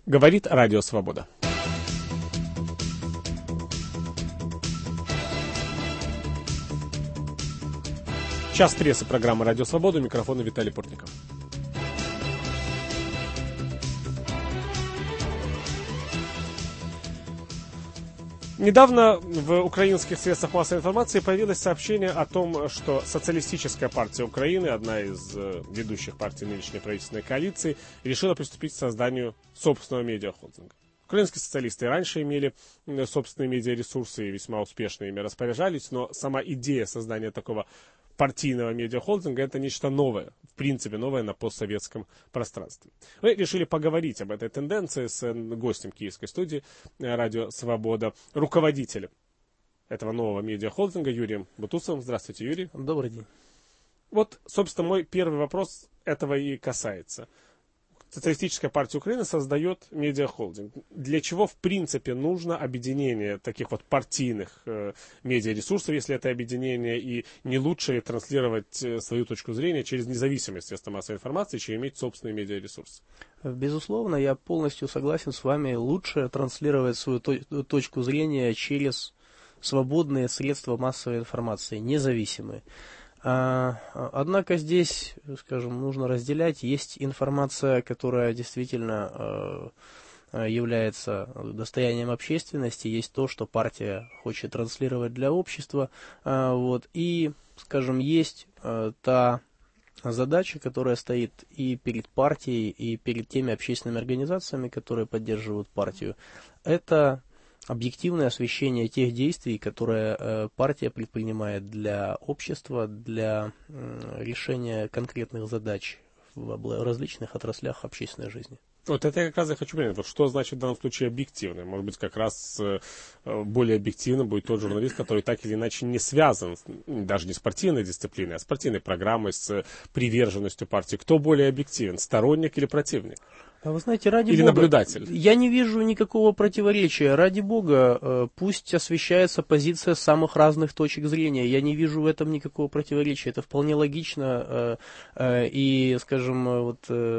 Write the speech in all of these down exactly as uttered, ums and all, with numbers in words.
Говорит Радио Свобода. Час прессы программы «Радио Свобода». У микрофона Виталий Портников. Недавно в украинских средствах массовой информации появилось сообщение о том, что Социалистическая партия Украины, одна из ведущих партий нынешней правительственной коалиции, решила приступить к созданию собственного медиахолдинга. Украинские социалисты раньше имели собственные медиаресурсы и весьма успешно ими распоряжались, но сама идея создания такого партийного медиахолдинга — это нечто новое, в принципе новое на постсоветском пространстве. Мы решили поговорить об этой тенденции с гостем киевской студии «Радио Свобода», руководителем этого нового медиахолдинга Юрием Бутусовым. Здравствуйте, Юрий. Добрый день. Вот, собственно, мой первый вопрос этого и касается. Социалистическая партия Украины создает медиахолдинг. Для чего, в принципе, нужно объединение таких вот партийных э, медиаресурсов, если это объединение, и не лучше ли транслировать э, свою точку зрения через независимые средства массовой информации, чем иметь собственные медиаресурсы? Безусловно, я полностью согласен с вами. Лучше транслировать свою то- точку зрения через свободные средства массовой информации, независимые. Однако здесь, скажем, нужно разделять. Есть информация, которая действительно является достоянием общественности, есть то, что партия хочет транслировать для общества. Вот. И, скажем, есть та задача, которая стоит и перед партией, и перед теми общественными организациями, которые поддерживают партию. Это объективное освещение тех действий, которые э, партия предпринимает для общества, для э, решения конкретных задач в различных отраслях общественной жизни. Вот это я как раз и хочу понять. Вот что значит в данном случае объективно? Может быть, как раз э, более объективно будет тот журналист, который так или иначе не связан, даже не с партийной дисциплиной, а с партийной программой, с приверженностью партии. Кто более объективен, сторонник или противник? А вы знаете, ради Или Бога, наблюдатель? Я не вижу никакого противоречия. Ради Бога, пусть освещается позиция самых разных точек зрения. Я не вижу в этом никакого противоречия. Это вполне логично. И, скажем, вот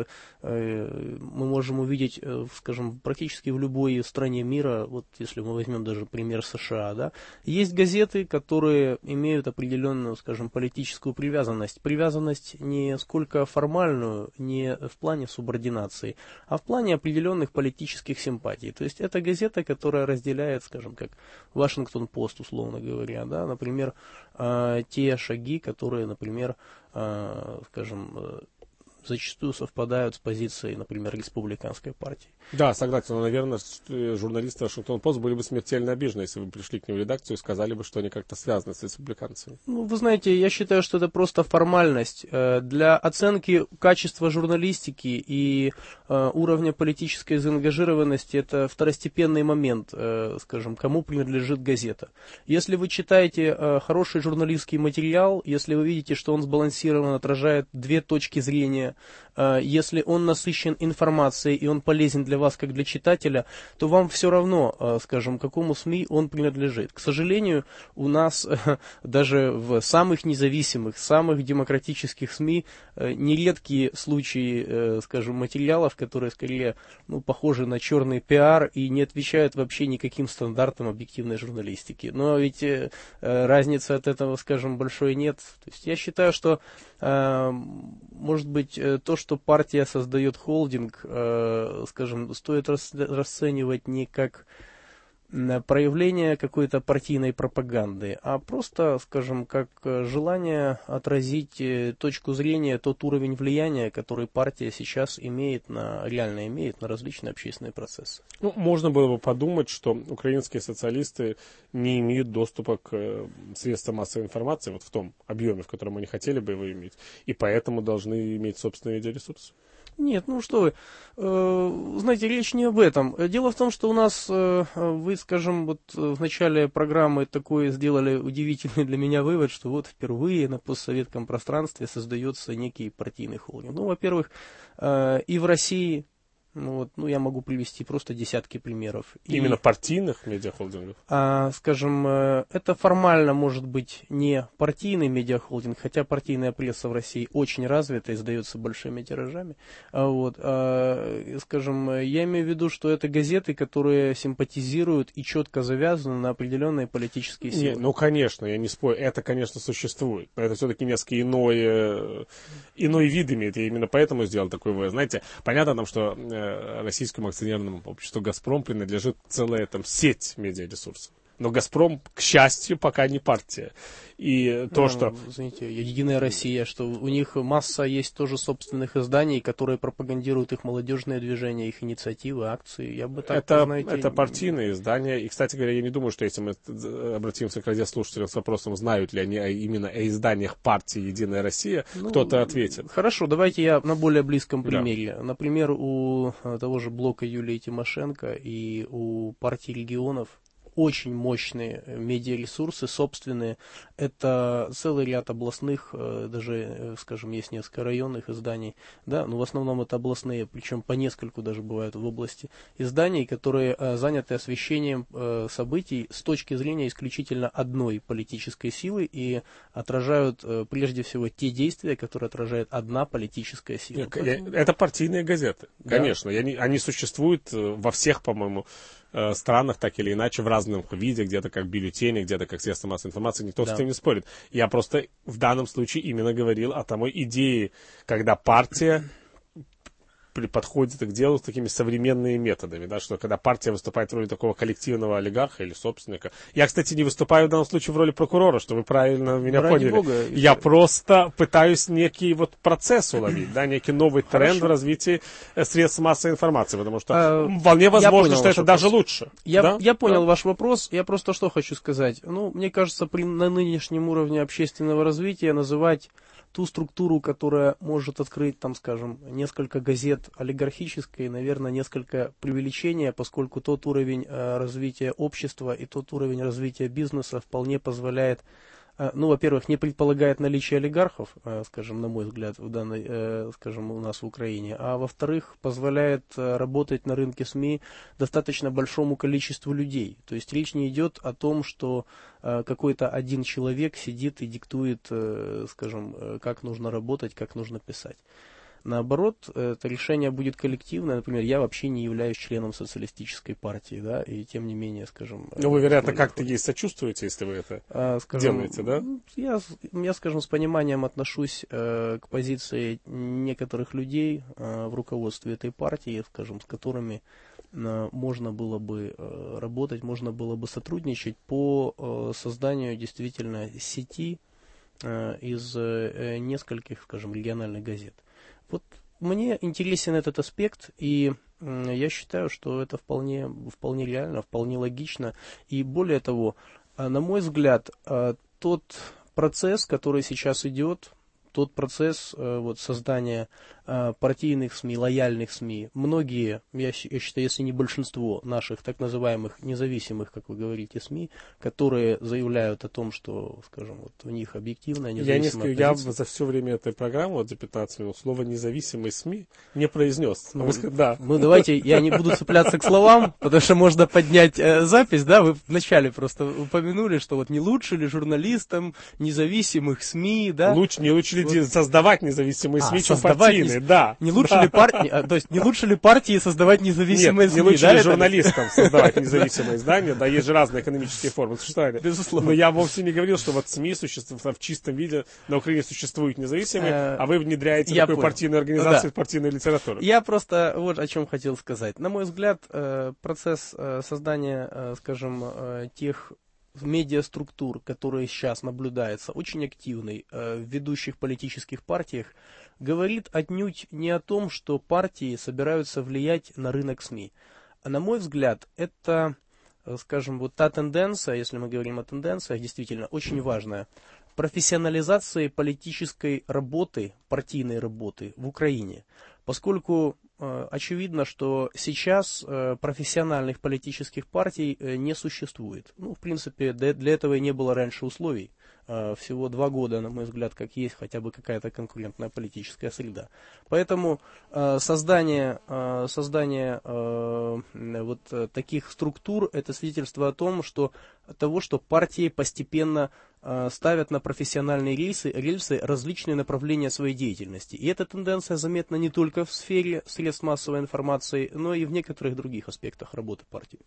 мы можем увидеть, скажем, практически в любой стране мира, вот если мы возьмем даже пример США, да, есть газеты, которые имеют определенную, скажем, политическую привязанность. Привязанность не сколько формальную, не в плане субординации, а в плане определенных политических симпатий. То есть это газета, которая разделяет, скажем, как Вашингтон-Пост, условно говоря, да, например, э, те шаги, которые, например, э, скажем, э, зачастую совпадают с позицией, например, республиканской партии. Да, согласен. Но, наверное, журналисты Вашингтон-Пост были бы смертельно обижены, если бы пришли к ним в редакцию и сказали бы, что они как-то связаны с республиканцами. Ну, вы знаете, я считаю, что это просто формальность. Для оценки качества журналистики и уровня политической заангажированности это второстепенный момент, скажем, кому принадлежит газета. Если вы читаете хороший журналистский материал, если вы видите, что он сбалансирован, отражает две точки зрения, если он насыщен информацией и он полезен для вас как для читателя, то вам все равно, скажем, какому СМИ он принадлежит. К сожалению, у нас даже в самых независимых, самых демократических СМИ нередкие случаи, скажем, материалов, которые скорее ну, похожи на черный пиар и не отвечают вообще никаким стандартам объективной журналистики. Но ведь разницы от этого, скажем, большой нет. То есть я считаю, что может быть, то, что партия создает холдинг, скажем, стоит расценивать не как проявление какой-то партийной пропаганды, а просто, скажем, как желание отразить точку зрения, тот уровень влияния, который партия сейчас имеет на, реально имеет на различные общественные процессы. Ну, можно было бы подумать, что украинские социалисты не имеют доступа к средствам массовой информации вот в том объеме, в котором они хотели бы его иметь, и поэтому должны иметь собственные медиаресурсы. Нет, ну что вы, э, знаете, речь не об этом. Дело в том, что у нас, э, вы, скажем, вот в начале программы такой сделали удивительный для меня вывод, что вот впервые на постсоветском пространстве создается некий партийный холдинг. Ну, во-первых, э, и в России Ну, вот, ну, я могу привести просто десятки примеров. Именно И, партийных медиахолдингов? а, скажем, э, это формально может быть не партийный медиахолдинг, хотя партийная пресса в России очень развита, издается большими тиражами. А, вот, а, скажем, я имею в виду, что это газеты, которые симпатизируют и четко завязаны на определенные политические силы. Не, ну, конечно, я не спорю, это, конечно, существует, но это все-таки несколько иной, э, иной вид имеет, я именно поэтому сделал такой вывод. Знаете, понятно нам, что э, российскому акционерному обществу «Газпром» принадлежит целая там сеть медиаресурсов. Но «Газпром», к счастью, пока не партия. И то, ну, что... Знаете, Единая Россия, что у них масса есть тоже собственных изданий, которые пропагандируют их молодежное движение, их инициативы, акции. Я бы так, это, знаете... это партийные издания. И, кстати говоря, я не думаю, что если мы обратимся к радиослушателям с вопросом, знают ли они именно о изданиях партии «Единая Россия», ну, кто-то ответит. Хорошо, давайте я на более близком примере. Да. Например, у того же блока Юлии Тимошенко и у партии регионов очень мощные медиаресурсы, собственные. Это целый ряд областных, даже, скажем, есть несколько районных изданий, да, но в основном это областные, причем по нескольку даже бывают в области изданий, которые заняты освещением событий с точки зрения исключительно одной политической силы и отражают прежде всего те действия, которые отражает одна политическая сила. Это партийные газеты, да. Конечно. Они, они существуют во всех, по-моему, странах, так или иначе, в разном виде, где-то как бюллетени, где-то как средства массовой информации, никто да. с этим не спорит. Я просто в данном случае именно говорил о самой идее, когда партия подходит к делу с такими современными методами, да, что когда партия выступает в роли такого коллективного олигарха или собственника. Я, кстати, не выступаю в данном случае в роли прокурора, что вы правильно меня Ради поняли. Бога, я это... просто пытаюсь некий вот процесс уловить, да, некий новый тренд Хорошо. в развитии средств массовой информации, потому что а, вполне возможно, что это вопрос. даже лучше. Я, да? я понял да? ваш вопрос. Я просто что хочу сказать. Ну, мне кажется, при, на нынешнем уровне общественного развития называть ту структуру, которая может открыть, там, скажем, несколько газет олигархической, наверное, несколько преувеличения, поскольку тот уровень э, развития общества и тот уровень развития бизнеса вполне позволяет, э, ну, во-первых, не предполагает наличие олигархов, э, скажем, на мой взгляд, в данной, э, скажем, у нас в Украине, а во-вторых, позволяет э, работать на рынке СМИ достаточно большому количеству людей. То есть речь не идет о том, что какой-то один человек сидит и диктует, скажем, как нужно работать, как нужно писать. Наоборот, это решение будет коллективное. Например, я вообще не являюсь членом социалистической партии, да, и тем не менее, скажем... Ну, вы, вероятно, как-то ей сочувствуете, если вы это а, скажем, делаете, да? Я, я, скажем, с пониманием отношусь э, к позиции некоторых людей э, в руководстве этой партии, скажем, с которыми э, можно было бы э, работать, можно было бы сотрудничать по э, созданию действительно сети э, из э, нескольких, скажем, региональных газет. Вот мне интересен этот аспект, и э, я считаю, что это вполне, вполне реально, вполне логично. И более того, э, на мой взгляд, э, тот процесс, который сейчас идет, тот процесс э, вот, создания э, партийных СМИ, лояльных СМИ, многие, я, я считаю, если не большинство наших так называемых независимых, как вы говорите, СМИ, которые заявляют о том, что, скажем, вот у них объективная независимая я, я за все время этой программы, вот за пятнадцать минут, слово «независимые СМИ» не произнес. Ну, да. ну давайте, я не буду цепляться к словам, потому что можно поднять э, запись, да, вы вначале просто упомянули, что вот не лучше ли журналистам независимых СМИ, да? Лучше, не лучше ли вот. создавать независимые СМИ, а, чем партийные, не, да. Не лучше да. ли партии, а, то есть не лучше ли партии создавать независимые Нет, СМИ? не лучше да, ли это... журналистам создавать независимые издания, да, есть же разные экономические формы, существовали. Безусловно. Но я вовсе не говорил, что вот СМИ существуют в чистом виде, на Украине существуют независимые, а вы внедряете такую партийную организацию, партийную литературу. Я просто вот о чем хотел сказать. На мой взгляд, процесс создания, скажем, тех медиаструктур, которые сейчас наблюдаются, очень активный в ведущих политических партиях, говорит отнюдь не о том, что партии собираются влиять на рынок СМИ. А на мой взгляд, это, скажем, вот та тенденция, если мы говорим о тенденциях, действительно очень важная, профессионализации политической работы, партийной работы в Украине. Поскольку э, очевидно, что сейчас э, профессиональных политических партий э, не существует. Ну, в принципе, для, для этого и не было раньше условий. всего два года, на мой взгляд, как есть хотя бы какая-то конкурентная политическая среда. Поэтому создание, создание вот таких структур — это свидетельство о том, что того, что партии постепенно ставят на профессиональные рельсы, рельсы различные направления своей деятельности. И эта тенденция заметна не только в сфере средств массовой информации, но и в некоторых других аспектах работы партии.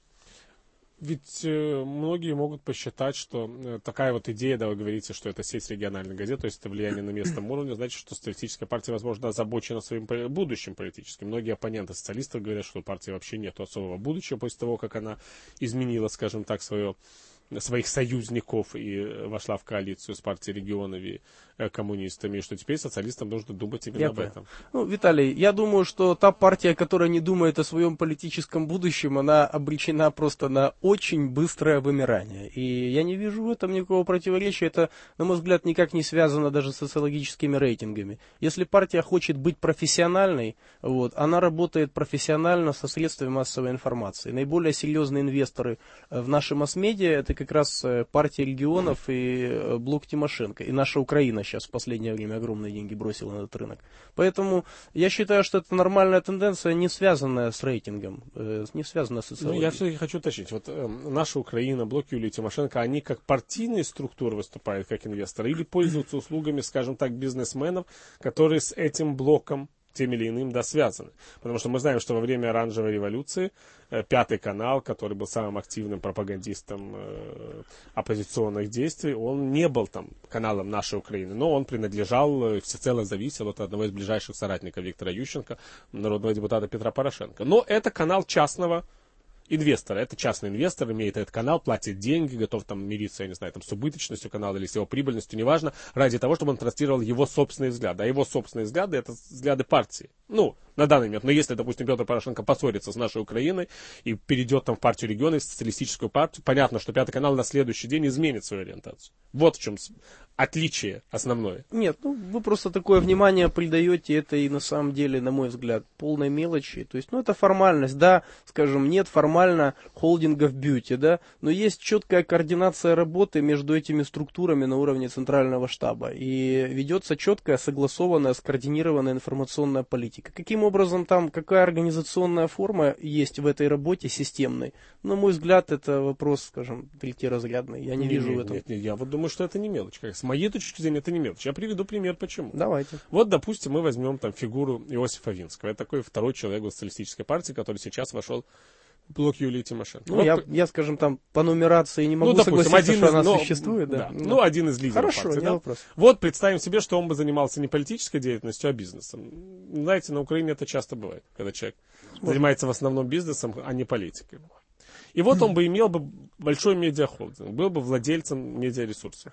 Ведь э, многие могут посчитать, что э, такая вот идея, да, вы говорите, что это сеть региональных газет, то есть это влияние на местном уровне, значит, что социалистическая партия, возможно, озабочена своим будущим политическим. Многие оппоненты социалистов говорят, что у партии вообще нет особого будущего после того, как она изменила, скажем так, свое, своих союзников и вошла в коалицию с партией регионов и э, коммунистами, и что теперь социалистам нужно думать именно Я об понял. этом. Ну, Виталий, я думаю, что та партия, которая не думает о своем политическом будущем, она обречена просто на очень быстрое вымирание. И я не вижу в этом никакого противоречия. Это, на мой взгляд, никак не связано даже с социологическими рейтингами. Если партия хочет быть профессиональной, вот, она работает профессионально со средствами массовой информации. Наиболее серьезные инвесторы в нашей масс-медиа — это как раз партия регионов и блок Тимошенко. И наша Украина сейчас в последнее время огромные деньги бросила на этот рынок. Поэтому я считаю, что это нормальная тенденция, не связанная с рейтингом, не связанная с социологией. Ну, я все-таки хочу уточнить. Вот э, наша Украина, блок Юлии Тимошенко, они как партийные структуры выступают, как инвесторы, или пользуются услугами, скажем так, бизнесменов, которые с этим блоком тем или иным, да, связаны. Потому что мы знаем, что во время оранжевой революции э, Пятый канал, который был самым активным пропагандистом э, оппозиционных действий, он не был там каналом нашей Украины, но он принадлежал, э, всецело зависел от одного из ближайших соратников Виктора Ющенко, народного депутата Петра Порошенко. Но это канал частного инвестора. Это частный инвестор, имеет этот канал, платит деньги, готов там мириться, я не знаю, там, с убыточностью канала или с его прибыльностью, неважно, ради того, чтобы он транслировал его собственные взгляды. А его собственные взгляды — это взгляды партии. Ну, на данный момент. Но если, допустим, Петр Порошенко поссорится с нашей Украиной и перейдет там в партию региона, в социалистическую партию, понятно, что Пятый канал на следующий день изменит свою ориентацию. Вот в чем отличие основное. Нет, ну вы просто такое внимание придаете этой, на самом деле, на мой взгляд, полной мелочи. То есть, ну это формальность, да, скажем, нет формально холдинга в бьюти, да, но есть четкая координация работы между этими структурами на уровне центрального штаба. И ведется четкая, согласованная, скоординированная информационная политика. Каким образом там, какая организационная форма есть в этой работе системной? На мой взгляд, это вопрос, скажем, третьеразрядный. Я не, не вижу нет, в этом. Нет, нет, я вот думаю, что это не мелочь. С моей точки зрения, это не мелочь. Я приведу пример, почему. Давайте. Вот, допустим, мы возьмем там фигуру Иосифа Винского. Это такой второй человек в социалистической партии, который сейчас вошел в блок Юлии Тимошенко. Ну, вот, я, я, скажем, там по нумерации не могу ну, допустим, согласиться, один что из, она но, существует. Да. Да, Да. Ну, один из лидеров Хорошо, партии. не Да? вопрос. Вот представим себе, что он бы занимался не политической деятельностью, а бизнесом. Знаете, на Украине это часто бывает, когда человек вот. занимается в основном бизнесом, а не политикой. И вот он бы имел бы большой медиахолдинг, был бы владельцем медиаресурсов.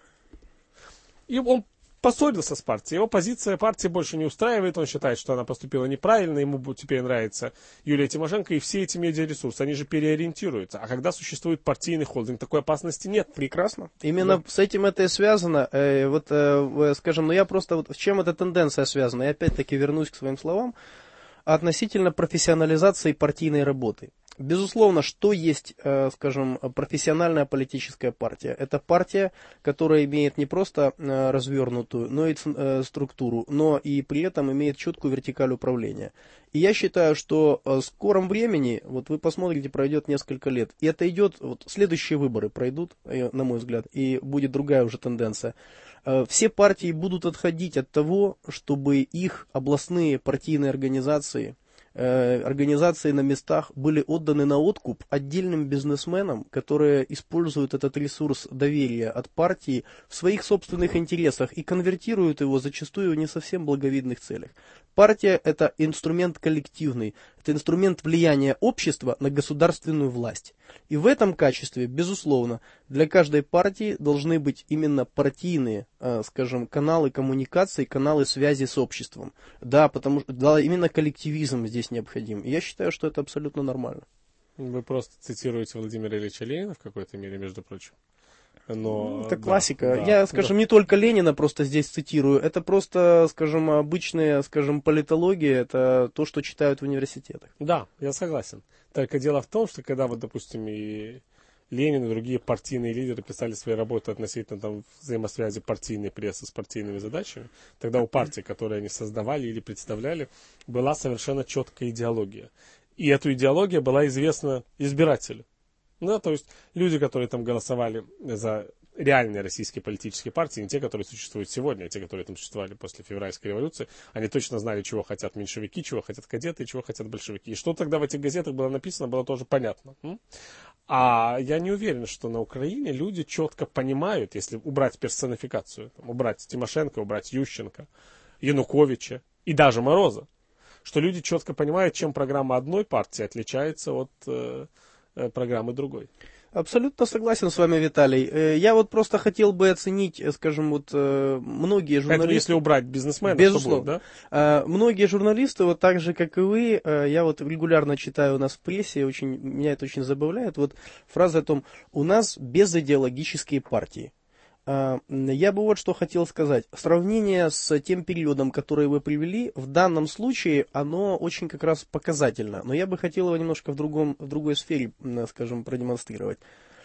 И он поссорился с партией. Его позиция партии больше не устраивает. Он считает, что она поступила неправильно. Ему теперь нравится Юлия Тимошенко. И все эти медиаресурсы, они же переориентируются. А когда существует партийный холдинг, такой опасности нет. Прекрасно. Именно да. с этим это и связано. Э, вот, э, скажем, ну я просто... Вот, с чем эта тенденция связана? Я опять-таки вернусь к своим словам. Относительно профессионализации партийной работы. Безусловно, что есть, скажем, профессиональная политическая партия? Это партия, которая имеет не просто развернутую, но и структуру, но и при этом имеет четкую вертикаль управления. И я считаю, что в скором времени, вот вы посмотрите, пройдет несколько лет, и это идет, вот следующие выборы пройдут, на мой взгляд, и будет другая уже тенденция. Все партии будут отходить от того, чтобы их областные партийные организации, организации на местах были отданы на откуп отдельным бизнесменам, которые используют этот ресурс доверия от партии в своих собственных интересах и конвертируют его зачастую в не совсем благовидных целях. Партия – это инструмент коллективный, это инструмент влияния общества на государственную власть. И в этом качестве, безусловно, для каждой партии должны быть именно партийные, скажем, каналы коммуникации, каналы связи с обществом. Да, потому что да, именно коллективизм здесь необходим. И я считаю, что это абсолютно нормально. Вы просто цитируете Владимира Ильича Ленина в какой-то мере, между прочим. Но, это да, классика. Да, Я, скажем, да. не только Ленина просто здесь цитирую. Это просто, скажем, обычная, скажем, политология. Это то, что читают в университетах. Да, я согласен. Только дело в том, что когда вот, допустим, и Ленин и другие партийные лидеры писали свои работы относительно там, взаимосвязи партийной прессы с партийными задачами, тогда у партий, которые они создавали или представляли, была совершенно четкая идеология. И эта идеология была известна избирателю. Да, то есть люди, которые там голосовали за реальные российские политические партии, не те, которые существуют сегодня, а те, которые там существовали после февральской революции, они точно знали, чего хотят меньшевики, чего хотят кадеты и чего хотят большевики. И что тогда в этих газетах было написано, было тоже понятно. А я не уверен, что на Украине люди четко понимают, если убрать персонификацию, там, убрать Тимошенко, убрать Ющенко, Януковича и даже Мороза, что люди четко понимают, чем программа одной партии отличается от э, э, программы другой. Абсолютно согласен с вами, Виталий. Я вот просто хотел бы оценить, скажем, вот многие журналисты... Поэтому если убрать бизнесмена, безусловно, что будет, да? Многие журналисты, вот так же, как и вы, я вот регулярно читаю у нас в прессе, очень, меня это очень забавляет, вот фраза о том, у нас безидеологические партии. Я бы вот что хотел сказать. Сравнение с тем периодом, который вы привели, в данном случае оно очень как раз показательно. Но я бы хотел его немножко в, другом, в другой сфере, скажем, продемонстрировать.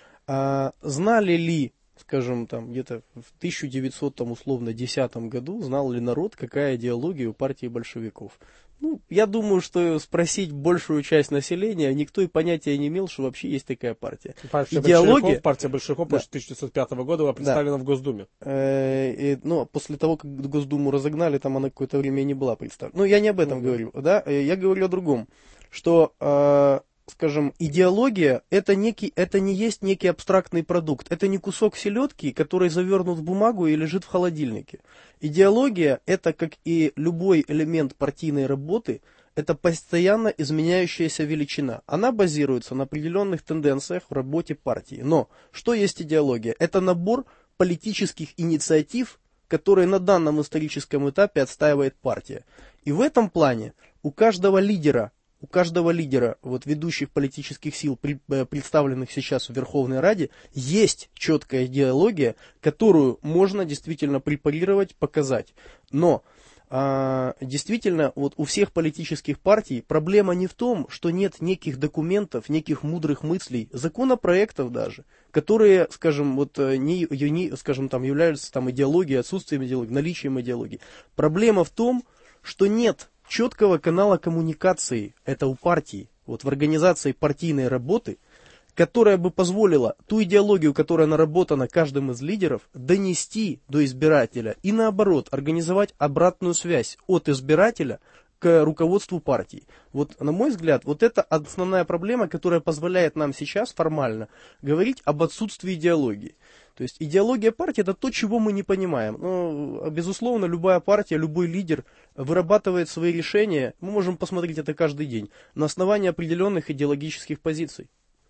Знали ли, скажем, там где-то в тысяча девятьсот, там, условно, десятом году, знал ли народ, какая идеология у партии большевиков? Ну, я думаю, что спросить большую часть населения, никто и понятия не имел, что вообще есть такая партия. Партия Идеология... большевиков, партия большевиков да. после тысяча девятьсот пятого года была представлена да. в Госдуме. Э, и, ну, после того, как Госдуму разогнали, там она какое-то время не была представлена. Ну, я не об этом mm-hmm. говорю, да, я говорю о другом, что... Э, скажем, идеология это, некий, это не есть некий абстрактный продукт. Это не кусок селедки, который завернут в бумагу и лежит в холодильнике. Идеология это, как и любой элемент партийной работы, это постоянно изменяющаяся величина. Она базируется на определенных тенденциях в работе партии. Но что есть идеология? Это набор политических инициатив, которые на данном историческом этапе отстаивает партия. И в этом плане у каждого лидера У каждого лидера вот, ведущих политических сил, представленных сейчас в Верховной Раде, есть четкая идеология, которую можно действительно препарировать, показать. Но а, действительно вот, у всех политических партий проблема не в том, что нет неких документов, неких мудрых мыслей, законопроектов даже, которые, скажем, вот, не, не, скажем, там, являются там, идеологией, отсутствием идеологии, наличием идеологии. Проблема в том, что нет четкого канала коммуникации, это у партии, вот в организации партийной работы, которая бы позволила ту идеологию, которая наработана каждым из лидеров, донести до избирателя и наоборот, организовать обратную связь от избирателя к руководству партии. Вот, на мой взгляд, вот это основная проблема, которая позволяет нам сейчас формально говорить об отсутствии идеологии. То есть идеология партии это то, чего мы не понимаем. Но, безусловно, любая партия, любой лидер вырабатывает свои решения, мы можем посмотреть это каждый день, на основании определенных идеологических позиций.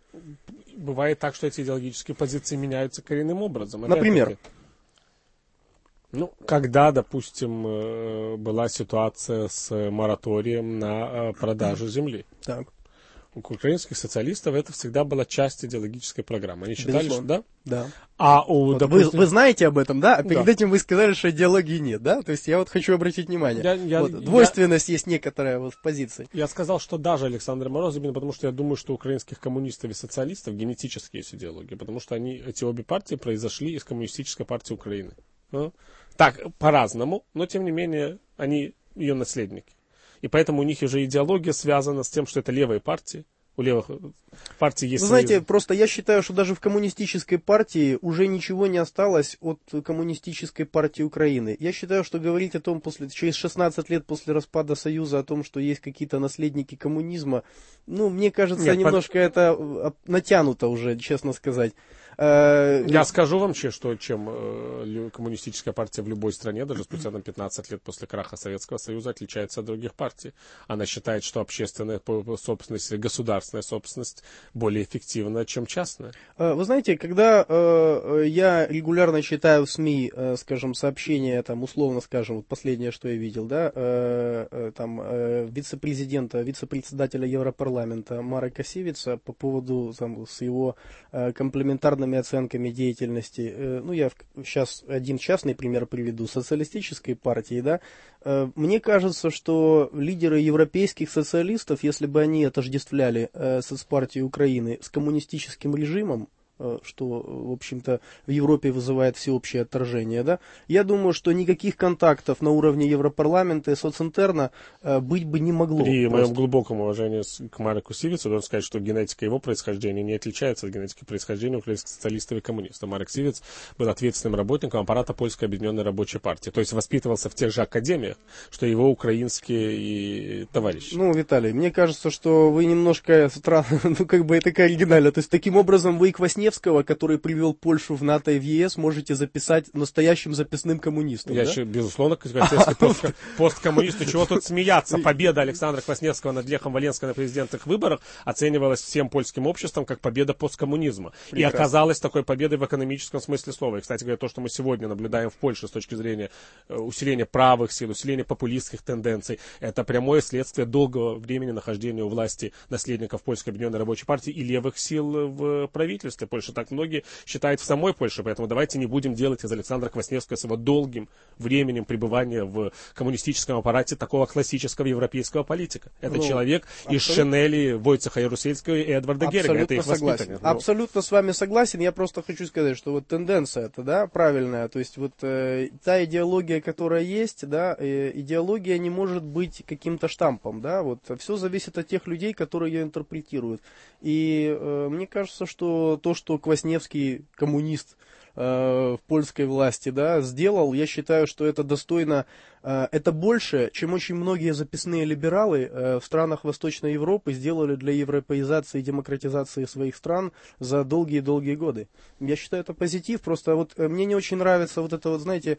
Бывает так, что эти идеологические позиции меняются коренным образом. Например? Ну, когда, допустим, была ситуация с мораторием на продажу земли. Так. У украинских социалистов это всегда была часть идеологической программы. Они считали, безусловно. что да? Да. А у, вот допустим... вы, вы знаете об этом, да? А перед да. этим вы сказали, что идеологии нет, да? То есть я вот хочу обратить внимание. Я, я, вот, двойственность я, есть некоторая вот в позиции. Я сказал, что даже Александр Мороз, именно потому что я думаю, что у украинских коммунистов и социалистов генетически есть идеология, потому что они, эти обе партии произошли из коммунистической партии Украины. Ну? Так, по-разному, но тем не менее они ее наследники. И поэтому у них уже идеология связана с тем, что это левые партии. У левых партий есть... Вы знаете, свои... просто я считаю, что даже в коммунистической партии уже ничего не осталось от коммунистической партии Украины. Я считаю, что говорить о том, после, через шестнадцать лет после распада Союза, о том, что есть какие-то наследники коммунизма, ну, мне кажется, Нет, немножко пар... это натянуто уже, честно сказать. Я скажу вам, что чем коммунистическая партия в любой стране, даже спустя на пятнадцать лет после краха Советского Союза, отличается от других партий. Она считает, что общественная собственность, государственная собственность более эффективна, чем частная. Вы знаете, когда я регулярно читаю в СМИ, скажем, сообщения, там, условно скажем, вот последнее, что я видел, да, там, вице-президента, вице-председателя Европарламента Марека Сивица по поводу там, с его комплементарными оценками деятельности, ну, я сейчас один частный пример приведу, социалистической партии, да, мне кажется, что лидеры европейских социалистов, если бы они отождествляли соцпартию Украины с коммунистическим режимом, что, в общем-то, в Европе вызывает всеобщее отторжение, да. Я думаю, что никаких контактов на уровне Европарламента и социнтерна быть бы не могло. При просто. моем глубоком уважении к Мареку Сивицу должен сказать, что генетика его происхождения не отличается от генетики происхождения украинских социалистов и коммунистов. Марек Сивиц был ответственным работником аппарата Польской объединенной рабочей партии, то есть воспитывался в тех же академиях, что его украинские и товарищи. Ну, Виталий, мне кажется, что вы немножко странно, ну, как бы это оригинально. То есть, таким образом, вы и Квасневского, который привел Польшу в НАТО и в ЕС, можете записать настоящим записным коммунистом, Я да? еще, безусловно, пост, посткоммунисту. Чего тут смеяться? Победа Александра Квасневского над Лехом Валенским на президентских выборах оценивалась всем польским обществом как победа посткоммунизма. Прекрасно. И оказалась такой победой в экономическом смысле слова. И, кстати говоря, то, что мы сегодня наблюдаем в Польше с точки зрения усиления правых сил, усиления популистских тенденций, это прямое следствие долгого времени нахождения у власти наследников Польской объединенной рабочей партии и левых сил в правительстве Польши. Так многие считают в самой Польше, поэтому давайте не будем делать из Александра Квасневского с его долгим временем пребывания в коммунистическом аппарате такого классического европейского политика. Это ну, человек абсолютно. Из Шенели, Войцеха Ярусельского и Эдварда Геринга. Это их воспитанник. Но... Абсолютно с вами согласен. Я просто хочу сказать, что вот тенденция это, да, правильная. То есть вот э, та идеология, которая есть, да, э, идеология не может быть каким-то штампом, да, вот все зависит от тех людей, которые ее интерпретируют. И э, мне кажется, что то, что Квасневский коммунист в польской власти, да, сделал, я считаю, что это достойно, это больше, чем очень многие записные либералы в странах Восточной Европы сделали для европеизации и демократизации своих стран за долгие-долгие годы. Я считаю, это позитив, просто вот мне не очень нравится вот это вот, знаете,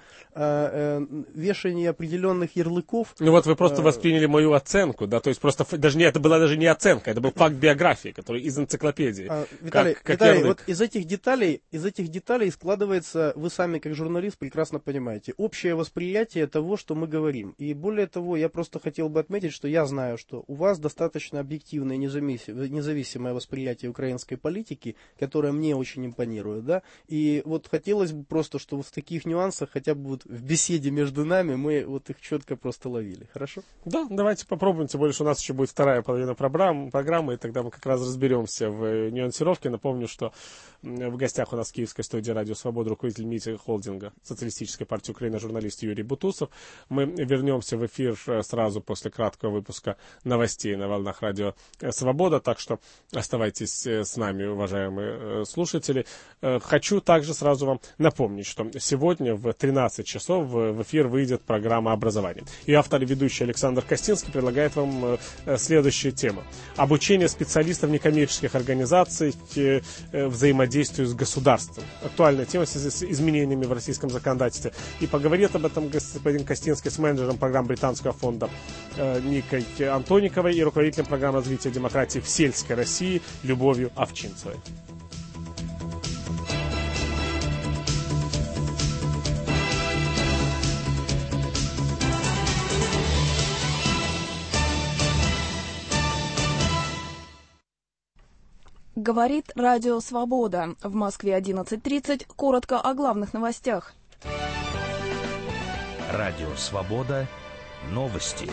вешание определенных ярлыков. Ну вот вы просто восприняли мою оценку, да, то есть просто даже не, это была даже не оценка, это был факт биографии, который из энциклопедии. А, Виталий, как, как Виталий вот из этих деталей, из этих деталей складывается, вы сами как журналист прекрасно понимаете, общее восприятие того, что мы говорим. И более того, я просто хотел бы отметить, что я знаю, что у вас достаточно объективное, независимое восприятие украинской политики, которое мне очень импонирует, да, и вот хотелось бы просто, чтобы в таких нюансах, хотя бы вот в беседе между нами, мы вот их четко просто ловили, хорошо? Да, давайте попробуем, тем более, что у нас еще будет вторая половина программы, программы, и тогда мы как раз разберемся в нюансировке. Напомню, что в гостях у нас в киевской студии «Радио Свобода» руководитель МИТи холдинга Социалистической партии Украины, журналист Юрий Бутусов. Мы вернемся в эфир сразу после краткого выпуска новостей на волнах «Радио Свобода», так что оставайтесь с нами, уважаемые слушатели. Хочу также сразу вам напомнить, что сегодня в тринадцать часов в эфир выйдет программа «Образование». И автор и ведущий Александр Костинский предлагает вам следующую тему. Обучение специалистов некоммерческих организаций взаимодействию с государством. Актуальная тема в связи с изменениями в российском законодательстве. И поговорит об этом господин Костинский с менеджером программ британского фонда э, Никой Антониковой и руководителем программы развития демократии в сельской России Любовью Овчинцевой. Говорит Радио Свобода. В Москве одиннадцать тридцать. Коротко о главных новостях. Радио Свобода. Новости.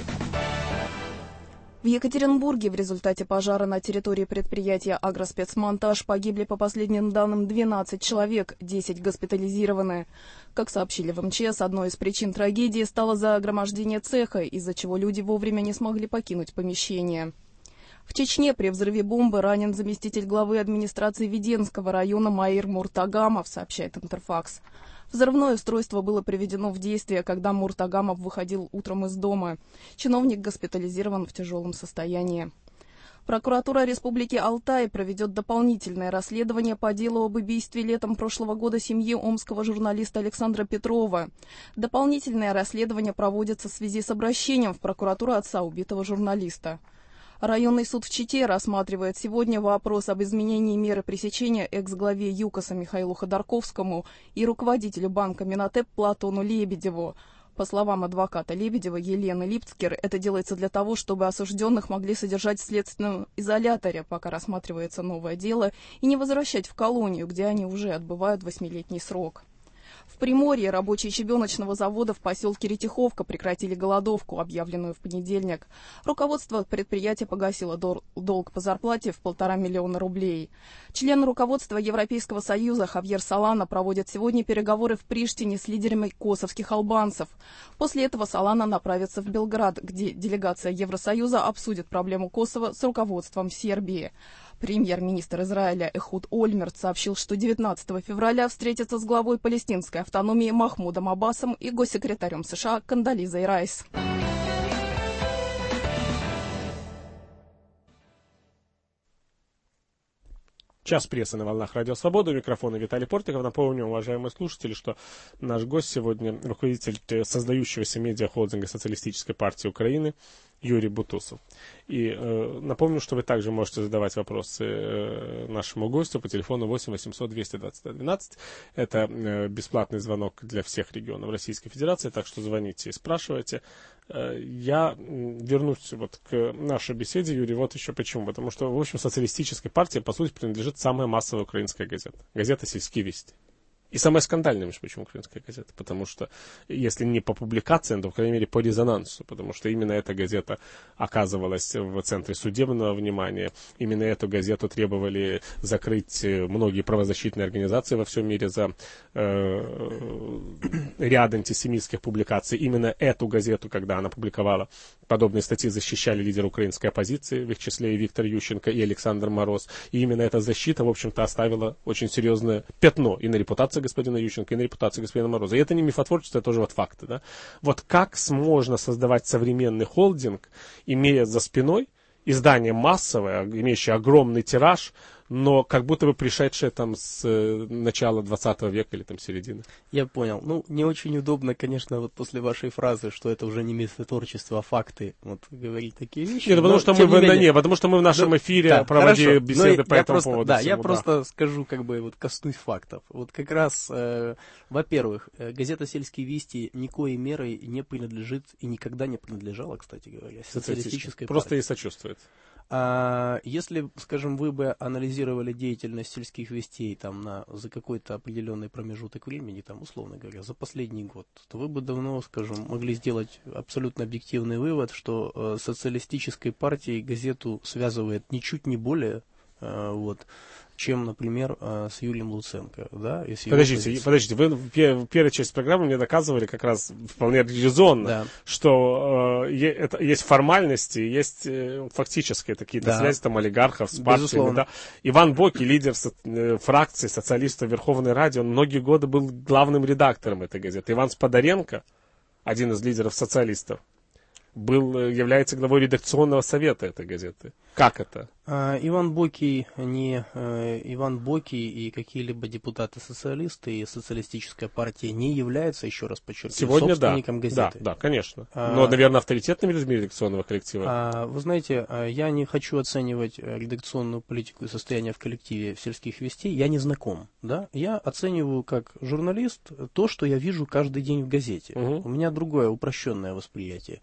В Екатеринбурге в результате пожара на территории предприятия «Агроспецмонтаж» погибли по последним данным двенадцать человек, десять госпитализированы. Как сообщили в МЧС, одной из причин трагедии стало загромождение цеха, из-за чего люди вовремя не смогли покинуть помещение. В Чечне при взрыве бомбы ранен заместитель главы администрации Веденского района Маир Муртагамов, сообщает Интерфакс. Взрывное устройство было приведено в действие, когда Муртагамов выходил утром из дома. Чиновник госпитализирован в тяжелом состоянии. Прокуратура Республики Алтай проведет дополнительное расследование по делу об убийстве летом прошлого года семьи омского журналиста Александра Петрова. Дополнительное расследование проводится в связи с обращением в прокуратуру отца убитого журналиста. Районный суд в Чите рассматривает сегодня вопрос об изменении меры пресечения экс-главе ЮКОСа Михаилу Ходорковскому и руководителю банка Минотеп Платону Лебедеву. По словам адвоката Лебедева Елены Липцкер, это делается для того, чтобы осужденных могли содержать в следственном изоляторе, пока рассматривается новое дело, и не возвращать в колонию, где они уже отбывают восьмилетний срок. В Приморье рабочие щебеночного завода в поселке Ретиховка прекратили голодовку, объявленную в понедельник. Руководство предприятия погасило дол- долг по зарплате в полтора миллиона рублей. Члены руководства Европейского Союза Хавьер Солана проводят сегодня переговоры в Приштине с лидерами косовских албанцев. После этого Солана направится в Белград, где делегация Евросоюза обсудит проблему Косово с руководством Сербии. Премьер-министр Израиля Эхуд Ольмерт сообщил, что девятнадцатого февраля встретится с главой палестинской автономии Махмудом Аббасом и госсекретарем США Кондолизой Райс. Час прессы на волнах Радио Свобода. У микрофона Виталий Портников. Напомню, уважаемые слушатели, что наш гость сегодня руководитель создающегося медиахолдинга Социалистической партии Украины Юрий Бутусов. И э, напомню, что вы также можете задавать вопросы э, нашему гостю по телефону восемь восемьсот двести двадцать двенадцать. Это э, бесплатный звонок для всех регионов Российской Федерации, так что звоните и спрашивайте. Э, я вернусь вот к нашей беседе, Юрий, вот еще почему. Потому что, в общем, Социалистической партии, по сути, принадлежит самая массовая украинская газета. Газета «Сельские вести». И самая скандальная, между прочим, украинская газета, потому что, если не по публикациям, то, по крайней мере, по резонансу, потому что именно эта газета оказывалась в центре судебного внимания, именно эту газету требовали закрыть многие правозащитные организации во всем мире за э, ряд антисемитских публикаций. Именно эту газету, когда она публиковала подобные статьи, защищали лидеры украинской оппозиции, в их числе и Виктор Ющенко, и Александр Мороз. И именно эта защита, в общем-то, оставила очень серьезное пятно и на репутацию господина Ющенко, и на репутацию господина Мороза. И это не мифотворчество, это тоже вот факты. Да? Вот как можно создавать современный холдинг, имея за спиной издание массовое, имеющее огромный тираж, но как будто бы пришедшее там с э, начала двадцатого века или там середины. Я понял. Ну, не очень удобно, конечно, вот после вашей фразы, что это уже не мифотворчество, а факты, вот говорить такие вещи. Нет, потому что мы в не, потому что мы в нашем эфире да, проводили хорошо, беседы по этому просто, поводу. Да, всему, я да. просто скажу, как бы, вот коснусь фактов. Вот как раз, э, во-первых, э, газета «Сельские вести» никоей мерой не принадлежит и никогда не принадлежала, кстати говоря, социалистической Просто партии. и сочувствует. А если, скажем, вы бы анализировали деятельность «Сельских вестей» там, на, за какой-то определенный промежуток времени, там, условно говоря, за последний год, то вы бы давно, скажем, могли сделать абсолютно объективный вывод, что э, социалистической партией газету связывает ничуть не более, э, вот, чем, например, с Юрием Луценко. Да, подождите, подождите, вы в первой части программы мне доказывали как раз вполне резонно, да. что э, это, есть формальности, есть э, фактические какие-то да. связи там олигархов с партиями. Да. Иван Боки, лидер со, э, фракции социалистов Верховной Ради, он многие годы был главным редактором этой газеты. Иван Сподаренко, один из лидеров социалистов, был, является главой редакционного совета этой газеты. Как это? А, Иван Бокий, не, э, Иван Бокий и какие-либо депутаты-социалисты и социалистическая партия не являются, еще раз подчеркну, сегодня собственником да, газеты. Да, да, конечно. А, Но, наверное, авторитетными людьми редакционного коллектива. А, вы знаете, я не хочу оценивать редакционную политику и состояние в коллективе «Сельских вестей». Я не знаком. Да? Я оцениваю как журналист то, что я вижу каждый день в газете. Угу. У меня другое упрощенное восприятие.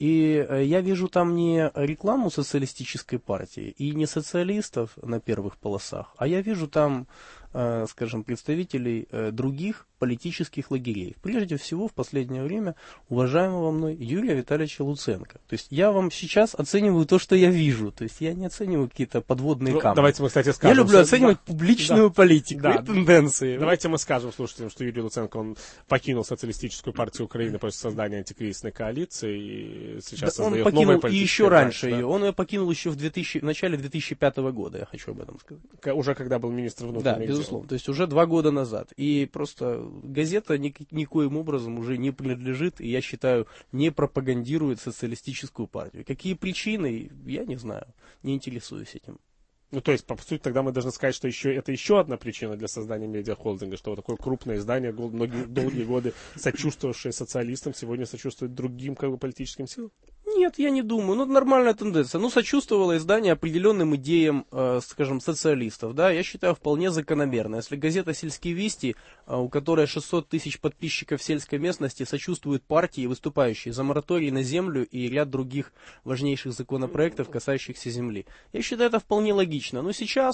И я вижу там не рекламу социалистической партии и не социалистов на первых полосах, а я вижу там, э, скажем, представителей э, других политических лагерей. Прежде всего, в последнее время, уважаемого мной Юрия Витальевича Луценко. То есть я вам сейчас оцениваю то, что я вижу. То есть я не оцениваю какие-то подводные ну, камни. Давайте мы, кстати, скажем. Я люблю оценивать да, публичную да, политику да, и тенденции. Давайте мы скажем слушателям, что Юрий Луценко он покинул Социалистическую партию Украины после создания антикризисной коалиции и сейчас да, создает он покинул новые и еще раньше да? ее. Он ее покинул еще в, двухтысячном, в начале две тысячи пятого года, я хочу об этом сказать. Уже когда был министр внутренних дел. Да, дел. безусловно. То есть уже два года назад. И просто газета ни, никоим образом уже не принадлежит, и я считаю, не пропагандирует социалистическую партию. Какие причины, я не знаю, не интересуюсь этим. Ну, то есть, по сути, тогда мы должны сказать, что еще, это еще одна причина для создания медиахолдинга, что вот такое крупное издание, многие, долгие годы сочувствовавшее социалистам, сегодня сочувствует другим как бы, политическим силам? Нет, я не думаю. Ну, нормальная тенденция. Ну, сочувствовало издание определенным идеям, э, скажем, социалистов. Да, я считаю, вполне закономерно. Если газета «Сельские вести», э, у которой шестьсот тысяч подписчиков в сельской местности, сочувствует партии, выступающей за мораторий на землю и ряд других важнейших законопроектов, касающихся земли. Я считаю, это вполне логично. Но сейчас,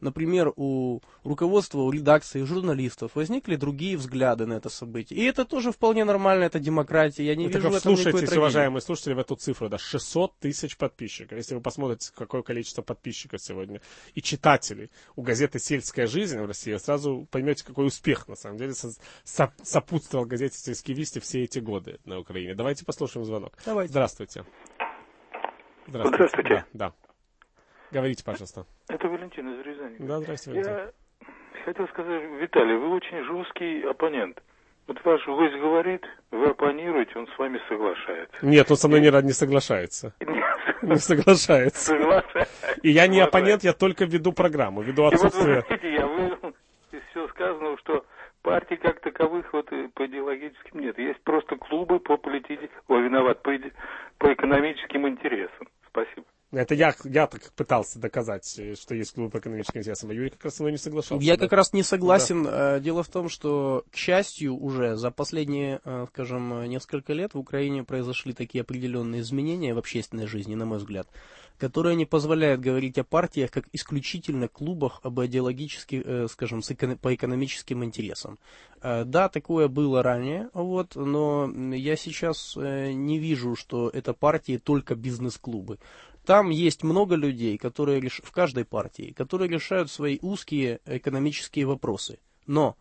например, у руководства, у редакции, у журналистов возникли другие взгляды на это событие. И это тоже вполне нормально, это демократия, я не Ну, вижу в так этом никакой вслушайтесь, трагедии. уважаемые слушатели, в эту цифру, да, шестьсот тысяч подписчиков. Если вы посмотрите, какое количество подписчиков сегодня и читателей у газеты «Сельская жизнь» в России, сразу поймете, какой успех, на самом деле, со- со- сопутствовал газете «Сельские вести» все эти годы на Украине. Давайте послушаем звонок. Давайте. Здравствуйте. Здравствуйте. Здравствуйте. Да, да. Говорите, пожалуйста. Это Валентин из Рязани. Да, здравствуйте, Валентин. Я хотел сказать, Виталий, вы очень жесткий оппонент. Вот ваш гость говорит, вы оппонируете, он с вами соглашается. Нет, он со мной ни разу не соглашается. Не соглашается. Соглашается. И я не оппонент, я только веду программу, веду И вот вы отсутствие. знаете, я вывел из всего сказанного, что партий как таковых вот и по идеологическим нет. Есть просто клубы по политическим, ой, виноват, по, иде- по экономическим интересам. Спасибо. Это я, я так пытался доказать, что есть клуб по экономическим интересам, а Юрий как раз со мной не соглашался. Я да? как раз не согласен. Да. Дело в том, что, к счастью, уже за последние, скажем, несколько лет в Украине произошли такие определенные изменения в общественной жизни, на мой взгляд, которые не позволяют говорить о партиях как исключительно клубах об идеологических, скажем, по экономическим интересам. Да, такое было ранее, вот, но я сейчас не вижу, что это партии только бизнес-клубы. Там есть много людей, которые реш... в каждой партии, которые решают свои узкие экономические вопросы. Но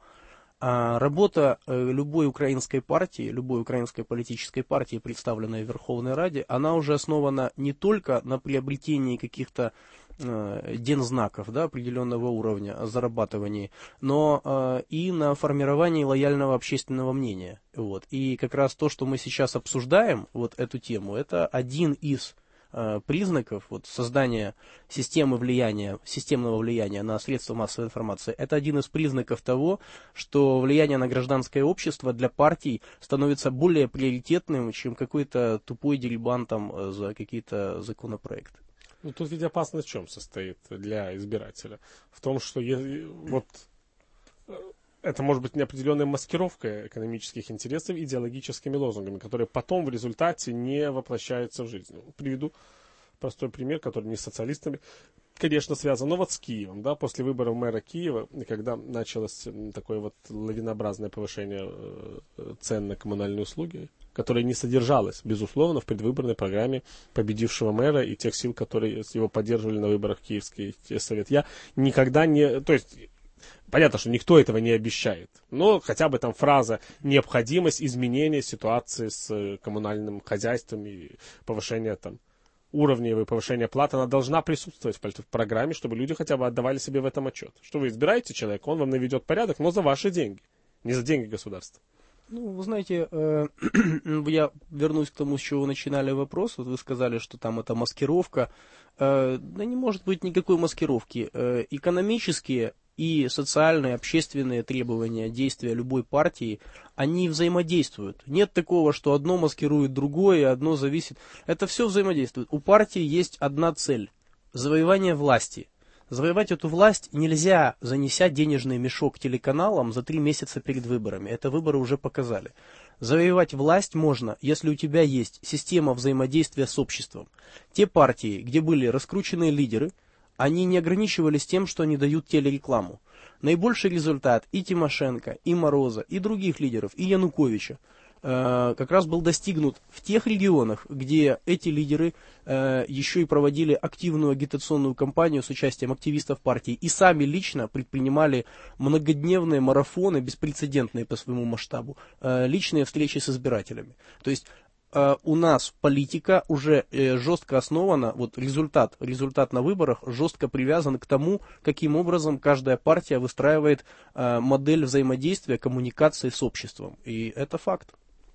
а, работа а, любой украинской партии, любой украинской политической партии, представленной в Верховной Раде, она уже основана не только на приобретении каких-то а, дензнаков, да, определенного уровня зарабатывания, но а, и на формировании лояльного общественного мнения. Вот. И как раз то, что мы сейчас обсуждаем, вот эту тему, это один из признаков вот, создания системы влияния, системного влияния на средства массовой информации. Это один из признаков того, что влияние на гражданское общество для партий становится более приоритетным, чем какой-то тупой дерибан там за какие-то законопроекты. Ну, тут ведь опасность в чем состоит для избирателя? В том, что я, вот это может быть неопределенная маскировка экономических интересов идеологическими лозунгами, которые потом в результате не воплощаются в жизнь. Приведу простой пример, который не с социалистами, конечно, связан, но вот с Киевом. Да, после выборов мэра Киева, когда началось такое вот лавинообразное повышение цен на коммунальные услуги, которое не содержалось, безусловно, в предвыборной программе победившего мэра и тех сил, которые его поддерживали на выборах в Киевский совет. Я никогда не... То есть, понятно, что никто этого не обещает, но хотя бы там фраза «необходимость изменения ситуации с коммунальным хозяйством и повышение там уровня и повышение платы», она должна присутствовать в программе, чтобы люди хотя бы отдавали себе в этом отчет. Что вы избираете человека, он вам наведет порядок, но за ваши деньги, не за деньги государства. Ну, вы знаете, э, я вернусь к тому, с чего вы начинали вопрос. Вот вы сказали, что там это маскировка. Э, да не может быть никакой маскировки. Э, экономические и социальные, общественные требования, действия любой партии, они взаимодействуют. Нет такого, что одно маскирует другое, одно зависит. Это все взаимодействует. У партии есть одна цель – завоевание власти. Завоевать эту власть нельзя, занеся денежный мешок телеканалам за три месяца перед выборами. Это выборы уже показали. Завоевать власть можно, если у тебя есть система взаимодействия с обществом. Те партии, где были раскрученные лидеры, они не ограничивались тем, что они дают телерекламу. Наибольший результат и Тимошенко, и Мороза, и других лидеров, и Януковича э, как раз был достигнут в тех регионах, где эти лидеры э, еще и проводили активную агитационную кампанию с участием активистов партии и сами лично предпринимали многодневные марафоны, беспрецедентные по своему масштабу, э, личные встречи с избирателями. То есть у нас политика уже жестко основана, вот результат, результат на выборах жестко привязан к тому, каким образом каждая партия выстраивает модель взаимодействия, коммуникации с обществом. И это факт.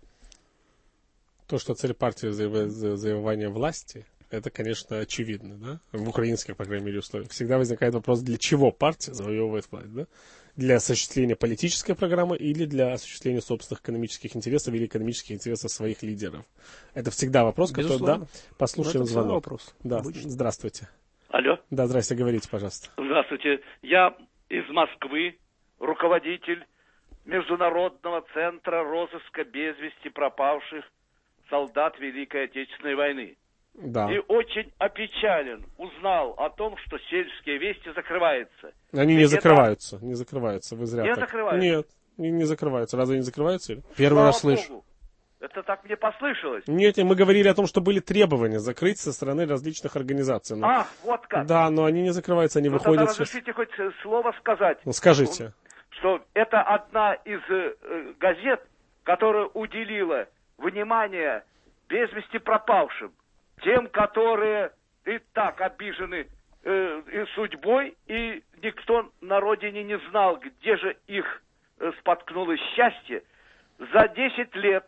То, что цель партии завоевание власти, это, конечно, очевидно, да? В украинских, по крайней мере, условиях. Всегда возникает вопрос, для чего партия завоевывает власть, да? Для осуществления политической программы или для осуществления собственных экономических интересов или экономических интересов своих лидеров. Это всегда вопрос, безусловно. который, да, послушаем это звонок. Вопрос. Да, Обычно. Здравствуйте. Алло. Да, здрасте, говорите, пожалуйста. Здравствуйте. Я из Москвы, руководитель Международного центра розыска без вести пропавших солдат Великой Отечественной войны. Да. И очень опечален узнал о том, что сельские вести закрываются. Они Ведь не это... закрываются, не закрываются, вы зря Не так. закрываются? Нет, не, не закрываются. Разве не закрываются? Или? Первый Слава раз слышу. Богу. Это так мне послышалось. Нет, мы говорили о том, что были требования закрыть со стороны различных организаций. Но... Ах, вот как. Да, но они не закрываются, они Ну, выходят... тогда разрешите хоть слово сказать. Ну, скажите. Что это одна из э, газет, которая уделила внимание без вести пропавшим. Тем, которые и так обижены э, и судьбой, и никто на родине не знал, где же их э, споткнулось счастье. За десять лет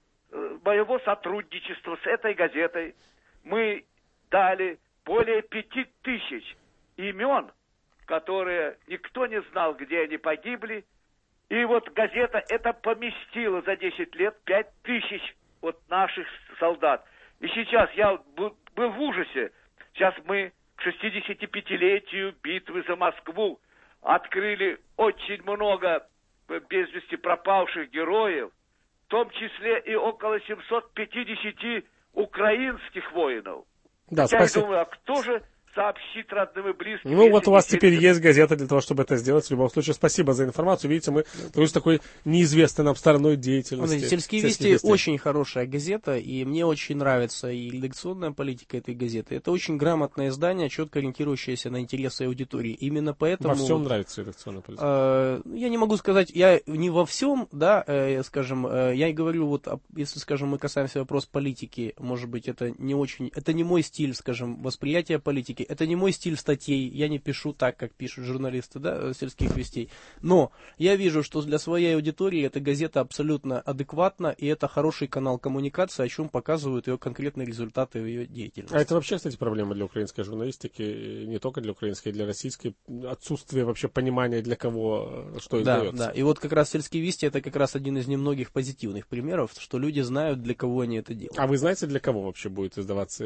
э, моего сотрудничества с этой газетой мы дали более пяти тысяч имен, которые никто не знал, где они погибли. И вот газета это поместила за десять лет пять тысяч вот наших солдат. И сейчас я был, был в ужасе. Сейчас мы к шестидесятипятилетию битвы за Москву открыли очень много без вести пропавших героев, в том числе и около семьсот пятидесяти украинских воинов. Да, я спасибо. думаю, а кто же сообщить родным и близким? Ну вот у вас действительно... теперь есть газета для того, чтобы это сделать. В любом случае, спасибо за информацию. Видите, мы то есть такой неизвестной нам стороной деятельности. Смотрите, «Сельские вести» очень хорошая газета, и мне очень нравится и редакционная политика этой газеты. Это очень грамотное издание, четко ориентирующееся на интересы аудитории. Именно поэтому... Во всем нравится редакционная политика. Э, я не могу сказать, я не во всем, да, э, скажем, э, я и говорю, вот, если, скажем, мы касаемся вопроса политики, может быть, это не очень, это не мой стиль, скажем, восприятия политики. Это не мой стиль статей, я не пишу так, как пишут журналисты, да, «Сельских вестей». Но я вижу, что для своей аудитории эта газета абсолютно адекватна, и это хороший канал коммуникации, о чем показывают ее конкретные результаты в ее деятельности. А это вообще, кстати, проблема для украинской журналистики, не только для украинской, и для российской. Отсутствие вообще понимания, для кого что издается. Да, да. И вот как раз «Сельские вести» это как раз один из немногих позитивных примеров, что люди знают, для кого они это делают. А вы знаете, для кого вообще будет издаваться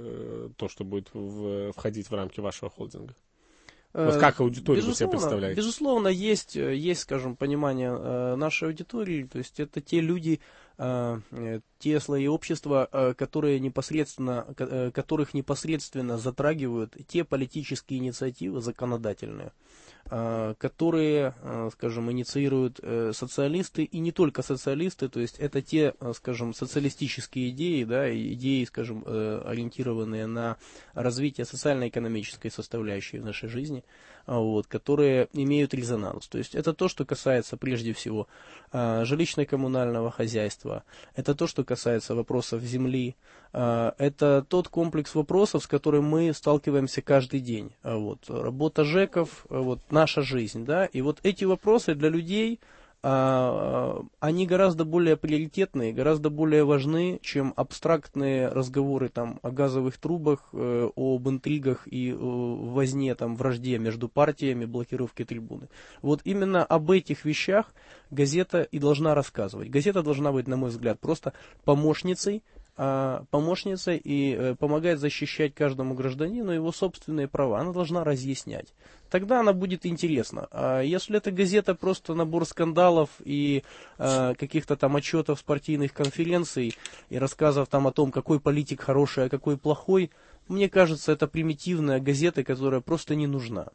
э, то, что будет в, входить в рамки вашего холдинга? Вот как аудиторию вы себе представляете? Безусловно, есть, есть, скажем, понимание э, нашей аудитории, то есть это те люди, э, те слои общества, э, которые непосредственно, э, которых непосредственно затрагивают те политические инициативы законодательные, э, которые, э, скажем, инициируют э, социалисты и не только социалисты, то есть это те, э, скажем, социалистические идеи, да, идеи, скажем, э, ориентированные на развитие социально-экономической составляющей в нашей жизни, вот, которые имеют резонанс. То есть это то, что касается прежде всего э, жилищно-коммунального хозяйства, это то, что касается вопросов земли, э, это тот комплекс вопросов, с которым мы сталкиваемся каждый день. Вот, работа ЖЭКов, вот, наша жизнь. Да? И вот эти вопросы для людей, они гораздо более приоритетные, гораздо более важны, чем абстрактные разговоры там, о газовых трубах, э, об интригах и э, возне, там, вражде между партиями, блокировке трибуны. Вот именно об этих вещах газета и должна рассказывать. Газета должна быть, на мой взгляд, просто помощницей, э, помощницей и э, помогает защищать каждому гражданину его собственные права. Она должна разъяснять. Тогда она будет интересна. А если эта газета просто набор скандалов и э, каких-то там отчетов с партийных конференций и рассказов там о том, какой политик хороший, а какой плохой, мне кажется, это примитивная газета, которая просто не нужна.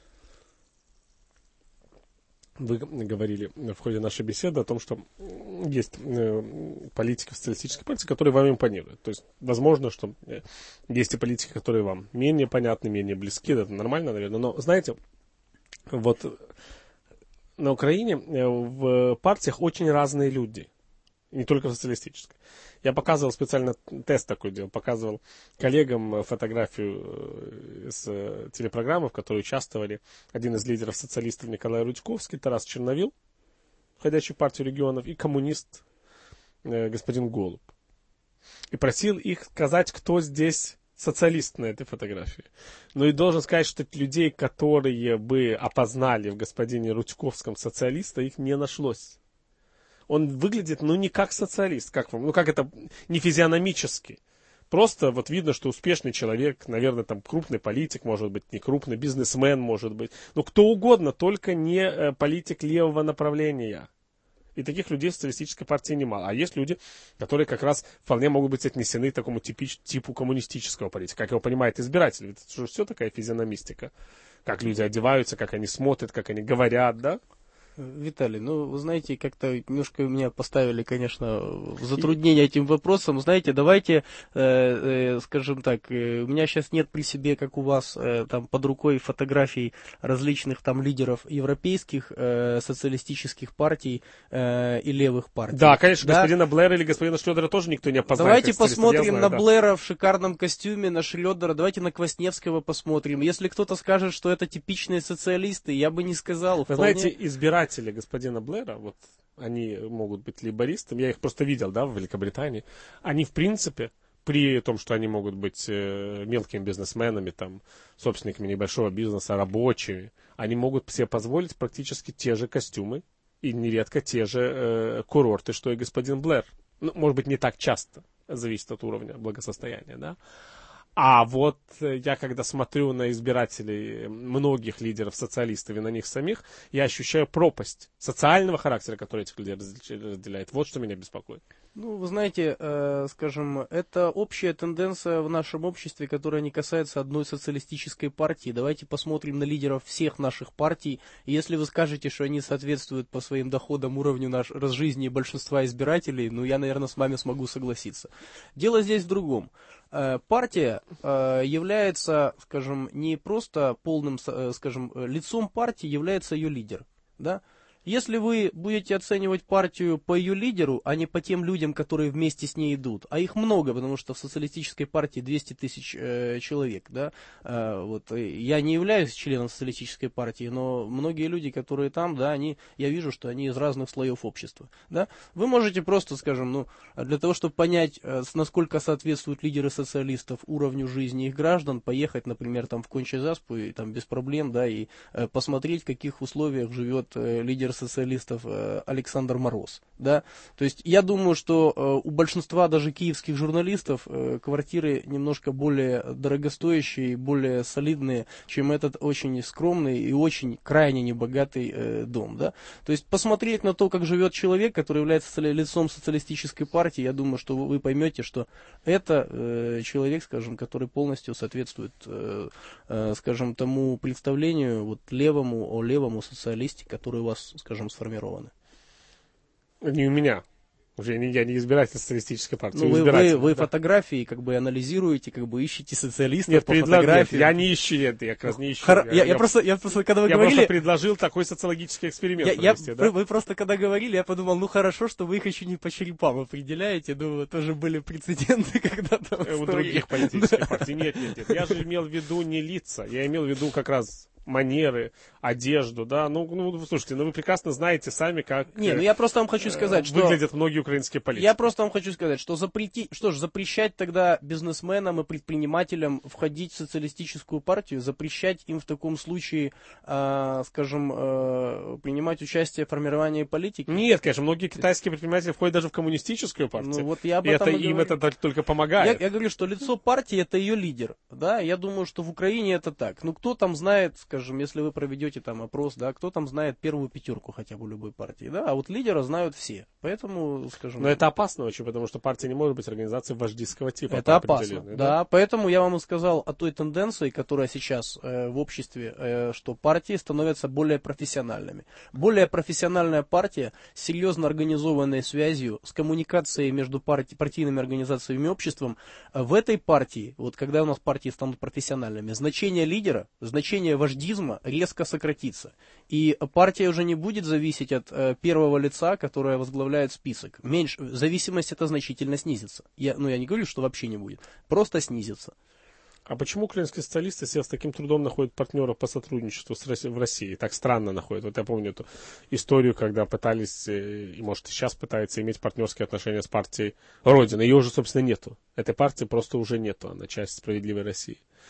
Вы говорили в ходе нашей беседы о том, что есть э, политика в социалистической партии, которые вам импонируют. То есть, возможно, что э, есть и политики, которые вам менее понятны, менее близки. Это нормально, наверное. Но, знаете, вот на Украине э, в партиях очень разные люди. Не только в социалистической. Я показывал специально, тест такой делал, показывал коллегам фотографию с телепрограммы, в которой участвовали один из лидеров социалистов Николай Рудьковский, Тарас Черновил, входящий в партию регионов, и коммунист э, господин Голуб. И просил их сказать, кто здесь социалист на этой фотографии. Ну и должен сказать, что людей, которые бы опознали в господине Рудьковском социалиста, их не нашлось. Он выглядит, ну, не как социалист, как вам, ну, как это, не физиономически. Просто вот видно, что успешный человек, наверное, там крупный политик, может быть, не крупный, бизнесмен, может быть. Ну, кто угодно, только не э, политик левого направления. И таких людей в социалистической партии немало. А есть люди, которые как раз вполне могут быть отнесены к такому типич, типу коммунистического политика, как его понимает избиратель. Ведь это же все такая физиономистика. Как люди одеваются, как они смотрят, как они говорят, да? Виталий, ну, вы знаете, как-то немножко меня поставили, конечно, в затруднение этим вопросом. Знаете, давайте, э, э, скажем так, э, у меня сейчас нет при себе, как у вас, э, там под рукой фотографий различных там лидеров европейских э, социалистических партий э, и левых партий. Да, конечно, да? господина Блэра или господина Шлёдера тоже никто не опознает. Давайте посмотрим знаю, на да. Блэра в шикарном костюме, на Шлёдера, давайте на Квасневского посмотрим. Если кто-то скажет, что это типичные социалисты, я бы не сказал. Вы Вполне... знаете, избиратели господина Блэра, вот они могут быть лейбористами, я их просто видел, да, в Великобритании, они, в принципе, при том, что они могут быть э, мелкими бизнесменами, там, собственниками небольшого бизнеса, рабочими, они могут себе позволить практически те же костюмы и нередко те же э, курорты, что и господин Блэр. Ну, может быть, не так часто, зависит от уровня благосостояния, да. А вот я, когда смотрю на избирателей многих лидеров социалистов и на них самих, я ощущаю пропасть социального характера, который этих людей разделяет. Вот что меня беспокоит. Ну, вы знаете, э, скажем, это общая тенденция в нашем обществе, которая не касается одной социалистической партии. Давайте посмотрим на лидеров всех наших партий. И если вы скажете, что они соответствуют по своим доходам уровню наш, жизни большинства избирателей, ну, я, наверное, с вами смогу согласиться. Дело здесь в другом. Партия является, скажем, не просто полным, скажем, лицом партии является ее лидер, да? Если вы будете оценивать партию по ее лидеру, а не по тем людям, которые вместе с ней идут, а их много, потому что в социалистической партии двести тысяч э, человек, да, э, вот, я не являюсь членом социалистической партии, но многие люди, которые там, да, они, я вижу, что они из разных слоев общества, да, вы можете просто, скажем, ну, для того, чтобы понять, э, насколько соответствуют лидеры социалистов уровню жизни их граждан, поехать, например, там в Конча-Заспу и там без проблем, да, и э, посмотреть, в каких условиях живет э, лидер социалистов Александр Мороз, да, то есть я думаю, что э, у большинства даже киевских журналистов э, квартиры немножко более дорогостоящие, более солидные, чем этот очень скромный и очень крайне небогатый э, дом, да, то есть посмотреть на то, как живет человек, который является лицом социалистической партии, я думаю, что вы поймете, что это э, человек, скажем, который полностью соответствует, э, э, скажем, тому представлению вот левому, о левому социалисте, который у вас, скажем, сформированы. Не у меня. Уже не, я не избиратель социалистической партии. Ну, вы, вы, вы да. фотографии как бы анализируете, как бы ищете социалистов нет, по предлаг... фотографиям. Нет, я не ищу, нет, я как раз не ищу. Хор... Я, я, я, я, просто, я просто, когда вы я говорили... просто предложил такой социологический эксперимент я, провести, я, да? вы, вы просто когда говорили, я подумал, ну хорошо, что вы их еще не по черепам определяете, ну, тоже были прецеденты когда-то в У истории. других политических партий. Нет, нет, нет. Я же имел в виду не лица, я имел в виду как раз манеры, одежду, да, ну, ну, слушайте, ну вы прекрасно знаете сами, как не, ну я просто вам хочу сказать, что выглядят многие украинские политики. Я просто вам хочу сказать, что запретить, что ж, запрещать тогда бизнесменам и предпринимателям входить в социалистическую партию, запрещать им в таком случае, э, скажем, э, принимать участие в формировании политики? Нет, конечно, многие китайские предприниматели входят даже в коммунистическую партию. Ну, вот я об и этом это и им говорю. это только помогает. Я, я говорю, что лицо партии это ее лидер, да, я думаю, что в Украине это так. Ну, кто там знает, скажем, если вы проведете там опрос, да, кто там знает первую пятерку хотя бы любой партии, да, а вот лидера знают все, поэтому, скажем... Но это опасно очень, потому что партия не может быть организацией вождистского типа. Это опасно, да? да, поэтому я вам и сказал о той тенденции, которая сейчас э, в обществе, э, что партии становятся более профессиональными. Более профессиональная партия с серьезно организованной связью, с коммуникацией между парти- партийными организациями и обществом, э, в этой партии, вот когда у нас партии станут профессиональными, значение лидера, значение вождизма резко сократится. И партия уже не будет зависеть от э, первого лица, которое возглавляет список. Меньше, зависимость это значительно снизится. Я, ну, я не говорю, что вообще не будет. Просто снизится. А почему украинские социалисты сейчас с таким трудом находят партнеров по сотрудничеству с Россией, в России? Так странно находят. Вот я помню эту историю, когда пытались, и может и сейчас пытаются иметь партнерские отношения с партией Родина. Ее уже, собственно, нету. Этой партии просто уже нету. Она часть Справедливой России.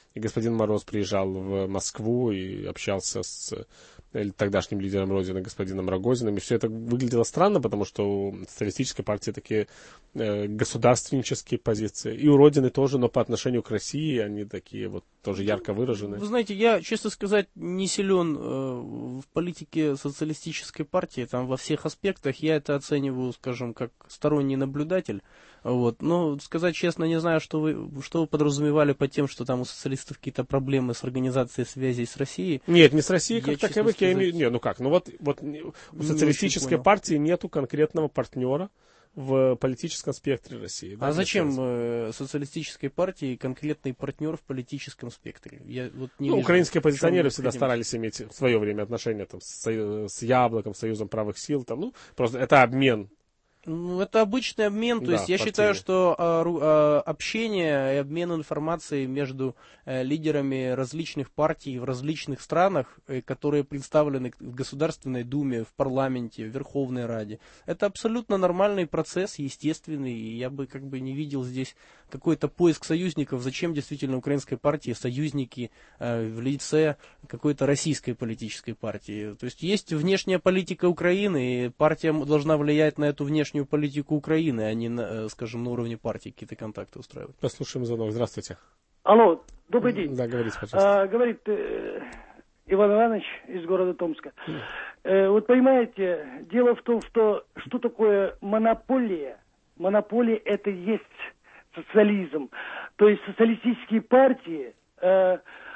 И господин Мороз приезжал в Москву и общался с тогдашним лидером Родины, господином Рогозиным. И все это выглядело странно, потому что у социалистической партии такие э, государственнические позиции. И у Родины тоже, но по отношению к России они такие вот тоже ярко выражены. Вы знаете, я, честно сказать, не силен э, в политике социалистической партии, там во всех аспектах. Я это оцениваю, скажем, как сторонний наблюдатель. Вот. Но сказать честно, не знаю, что вы, что вы подразумевали под тем, что там у социалистов какие-то проблемы с организацией связей с Россией. Нет, не с Россией я, как таковых. Сказать, я имею... Не, ну как, ну вот, вот у социалистической партии нету конкретного партнера в политическом спектре России. Да, а зачем э, социалистической партии конкретный партнер в политическом спектре? Я вот не ну, вижу, украинские оппозиционеры всегда старались иметь в свое время отношения там, с, с Яблоком, Союзом правых сил. Там, ну, просто это обмен. Ну, это обычный обмен, то да, есть я партийный. считаю, что а, а, общение и обмен информацией между а, лидерами различных партий в различных странах, которые представлены в Государственной Думе, в парламенте, в Верховной Раде, это абсолютно нормальный процесс, естественный, и я бы как бы не видел здесь какой-то поиск союзников, зачем действительно украинской партии союзники а, в лице какой-то российской политической партии. То есть есть внешняя политика Украины, и партия должна влиять на эту внешнюю политику Украины, а не, на, скажем, на уровне партии какие-то контакты устраивать. Послушаем звонок. Здравствуйте. Алло, добрый день. Да, говорите, пожалуйста. А, говорит э, Иван Иванович из города Томска. Э, вот понимаете, дело в том, что что такое монополия? Монополия — это и есть социализм. То есть социалистические партии э,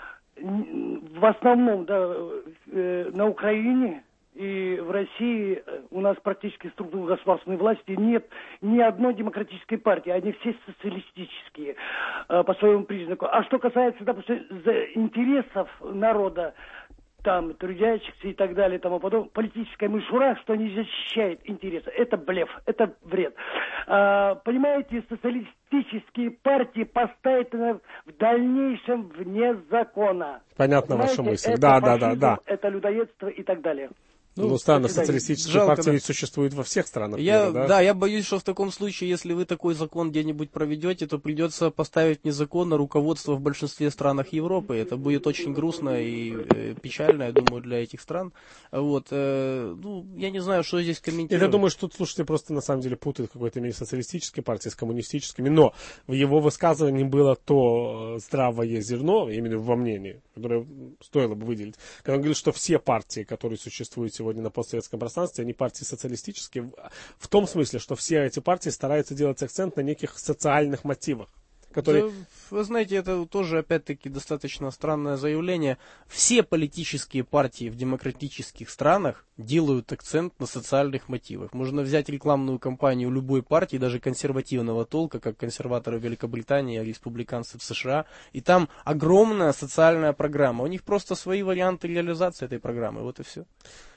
в основном да, э, на Украине и в России у нас практически структура государственной власти нет ни одной демократической партии, они все социалистические э, по своему признаку. А что касается, допустим, интересов народа, там, трудящихся и так далее, и тому подобное, политическая мишура, что не защищает интересы, это блеф, это вред. А, понимаете, социалистические партии поставлены в дальнейшем вне закона. Понятно Понимаете, ваша мысль. Это Да, фашизм, да, да, да. это людоедство и так далее. Ну, ну странно, социалистические жалко, партии да. ведь существуют во всех странах Я, мира, да? Да, я боюсь, что в таком случае, если вы такой закон где-нибудь проведете, то придется поставить незаконно руководство в большинстве странах Европы. Это будет очень грустно и э, печально, я думаю, для этих стран. Вот, э, ну, я не знаю, что здесь комментировать. Я думаю, что тут слушатели просто на самом деле путают в какой-то мере социалистические партии с коммунистическими, но в его высказывании было то здравое зерно, именно во мнении, которое стоило бы выделить, когда он говорил, что все партии, которые существуют сегодня на постсоветском пространстве, они партии социалистические, в том смысле, что все эти партии стараются делать акцент на неких социальных мотивах. Которые... Да, вы знаете, это тоже, опять-таки, достаточно странное заявление. Все политические партии в демократических странах делают акцент на социальных мотивах. Можно взять рекламную кампанию любой партии, даже консервативного толка, как консерваторы в Великобритании, республиканцы в США, и там огромная социальная программа. У них просто свои варианты реализации этой программы, вот и все.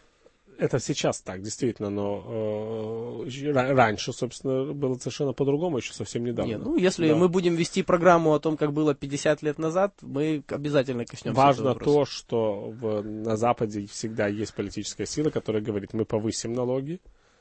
Это сейчас так, действительно, но э, раньше, собственно, было совершенно по-другому, еще совсем недавно. Нет, ну, если да. мы будем вести программу о том, как было пятьдесят лет назад, мы обязательно коснемся Важно этого вопроса. то, что в, на Западе всегда есть политическая сила, которая говорит, мы повысим налоги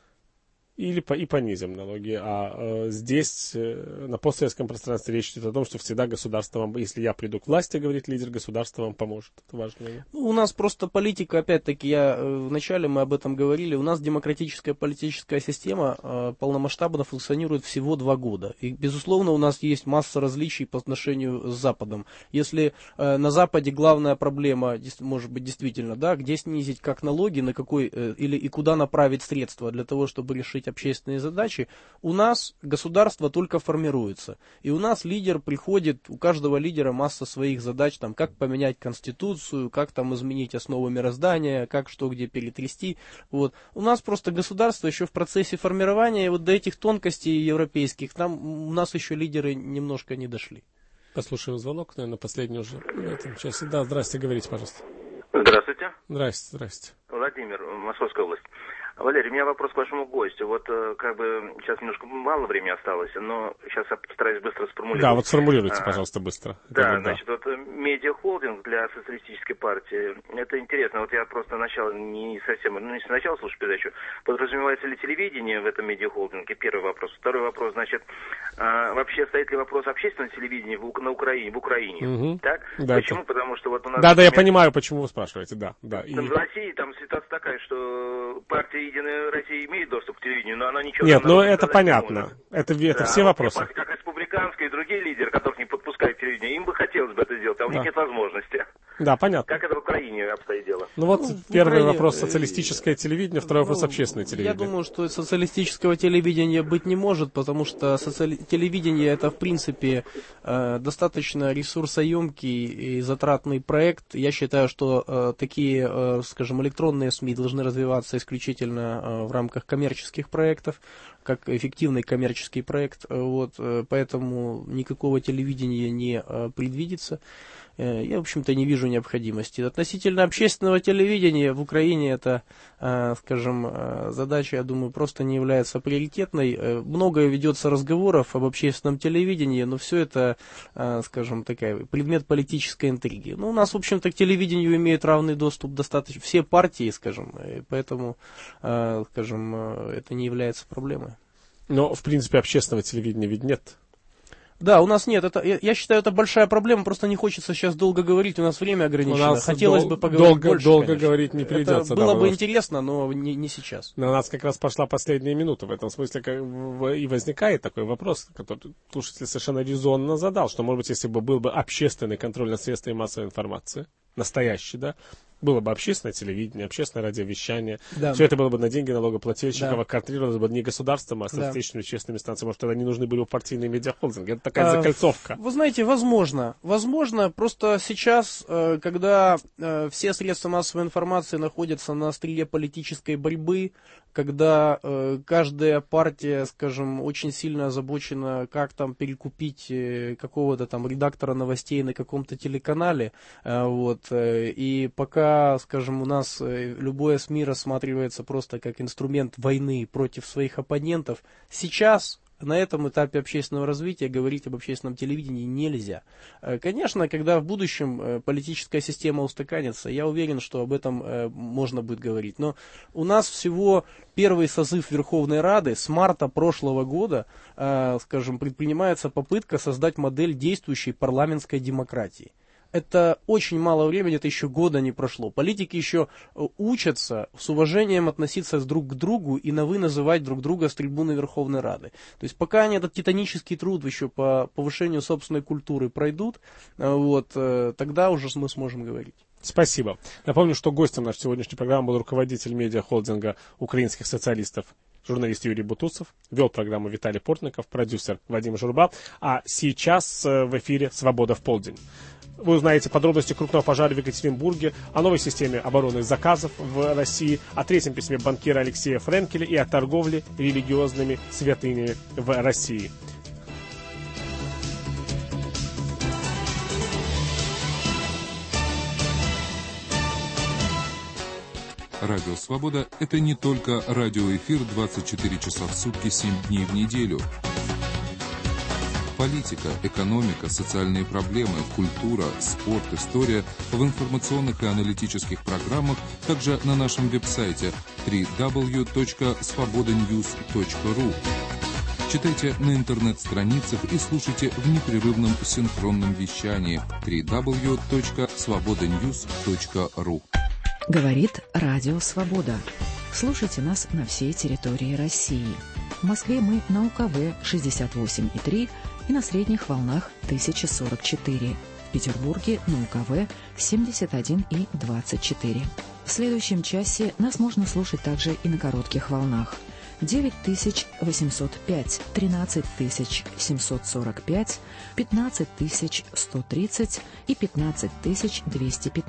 или по, и понизим налоги. А э, здесь, э, на постсоветском пространстве, речь идет о том, что всегда государство вам, если я приду к власти, говорит лидер, государство вам поможет. Это важно. Ну, у нас просто политика, опять-таки, я э, вначале мы об этом говорили, у нас демократическая политическая система э, полномасштабно функционирует всего два года. И, безусловно, у нас есть масса различий по отношению с Западом. Если э, на Западе главная проблема, может быть, действительно, да, где снизить как налоги, на какой, э, или и куда направить средства для того, чтобы решить общественные задачи, у нас государство только формируется. И у нас лидер приходит, у каждого лидера масса своих задач, там, как поменять конституцию, как там изменить основы мироздания, как что где перетрясти. Вот. У нас просто государство еще в процессе формирования, и вот до этих тонкостей европейских, там у нас еще лидеры немножко не дошли. Послушаем звонок, наверное, последний уже в этом часе. Да, здрасте, говорите, пожалуйста. Здравствуйте. Здрасте, здрасте. Владимир, Московская область. Валерий, у меня вопрос к вашему гостю. Вот как бы сейчас немножко мало времени осталось, но сейчас я постараюсь быстро сформулировать. Да, вот сформулируйте, пожалуйста, быстро. Да, вот, значит, вот медиахолдинг для социалистической партии, это интересно. Вот я просто начал не совсем, ну не сначала слушаю передачу. Подразумевается ли телевидение в этом медиахолдинге? Первый вопрос. Второй вопрос, значит, а, вообще стоит ли вопрос общественного телевидения в, на Украине, в Украине? Угу. Так? Да, Почему? это... Потому что вот у нас... Да, да, я например, понимаю, почему вы спрашиваете, да. да. И... В России там ситуация такая, что партия «Единая Россия» имеет доступ к телевидению, но она ничего... Нет, ну это понятно. Это, это да, все а вопросы. Партии, как республиканская и другие лидеры, которых не подпускают к телевидению, им бы хотелось бы это сделать, а у них да. нет возможности. Да, понятно. Как это в Украине обстоит дело? Ну вот ну, первый Украине... вопрос социалистическое телевидение, второй ну, вопрос общественное телевидение. Я думаю, что социалистического телевидения быть не может, потому что социали... телевидение это в принципе э, достаточно ресурсоемкий и затратный проект. Я считаю, что э, такие, э, скажем, электронные СМИ должны развиваться исключительно э, в рамках коммерческих проектов, как эффективный коммерческий проект. Вот, э, поэтому никакого телевидения не э, предвидится. Я, в общем-то, не вижу необходимости. Относительно общественного телевидения в Украине эта, скажем, задача, я думаю, просто не является приоритетной. Много ведется разговоров об общественном телевидении, но все это, скажем, такая предмет политической интриги. Ну, у нас, в общем-то, к телевидению имеют равный доступ достаточно все партии, скажем, и поэтому, скажем, это не является проблемой. Но, в принципе, общественного телевидения ведь нет. Да, у нас нет. Это, я, я считаю, это большая проблема, просто не хочется сейчас долго говорить, у нас время ограничено. У нас Хотелось дол- бы поговорить долго, больше, долго конечно. говорить не придется. Это было да, бы что... интересно, но не, не сейчас. Но у нас как раз пошла последняя минута. В этом смысле как, в, и возникает такой вопрос, который слушатель совершенно резонно задал, что, может быть, если бы был бы общественный контроль над средствами массовой информации, настоящий, да, было бы общественное телевидение, общественное радиовещание. Да. Все это было бы на деньги налогоплательщиков, да. контролировалось бы не государством, а статистическими да. общественными станциями. Может, тогда не нужны были бы партийные медиахолдинги. Это такая а, закольцовка. Вы знаете, возможно. Возможно, просто сейчас, когда все средства массовой информации находятся на острие политической борьбы, когда каждая партия, скажем, очень сильно озабочена, как там перекупить какого-то там редактора новостей на каком-то телеканале, вот, и пока скажем, у нас любое СМИ рассматривается просто как инструмент войны против своих оппонентов. Сейчас на этом этапе общественного развития говорить об общественном телевидении нельзя. Конечно, когда в будущем политическая система устаканится, я уверен, что об этом можно будет говорить. Но у нас всего первый созыв Верховной Рады с марта прошлого года, скажем, предпринимается попытка создать модель действующей парламентской демократии. Это очень мало времени, это еще года не прошло. Политики еще учатся с уважением относиться друг к другу и на «вы» называть друг друга с трибуны Верховной Рады. То есть пока они этот титанический труд еще по повышению собственной культуры пройдут, вот, тогда уже мы сможем говорить. Спасибо. Напомню, что гостем нашей сегодняшней программы был руководитель медиахолдинга украинских социалистов, журналист Юрий Бутусов, вел программу Виталий Портников, продюсер Вадим Журба. А сейчас в эфире «Свобода в полдень». Вы узнаете подробности крупного пожара в Екатеринбурге, о новой системе оборонных заказов в России, о третьем письме банкира Алексея Френкеля и о торговле религиозными святынями в России. Радио «Свобода» — это не только радиоэфир двадцать четыре часа в сутки, семь дней в неделю. Политика, экономика, социальные проблемы, культура, спорт, история в информационных и аналитических программах, также на нашем веб-сайте дабл-ю дабл-ю дабл-ю точка свобода ньюс точка ру. Читайте на интернет-страницах и слушайте в непрерывном синхронном вещании дабл-ю дабл-ю дабл-ю точка свобода ньюс точка ру. Говорит Радио Свобода. Слушайте нас на всей территории России. В Москве мы на У Ка Вэ шестьдесят восемь и три и на средних волнах тысяча сорок четыре. В Петербурге на У Ка Вэ семьдесят один и двадцать четыре. В следующем часе нас можно слушать также и на коротких волнах. девять тысяч восемьсот пять, тринадцать тысяч семьсот сорок пять, пятнадцать тысяч сто тридцать и пятнадцать тысяч двести пятнадцать.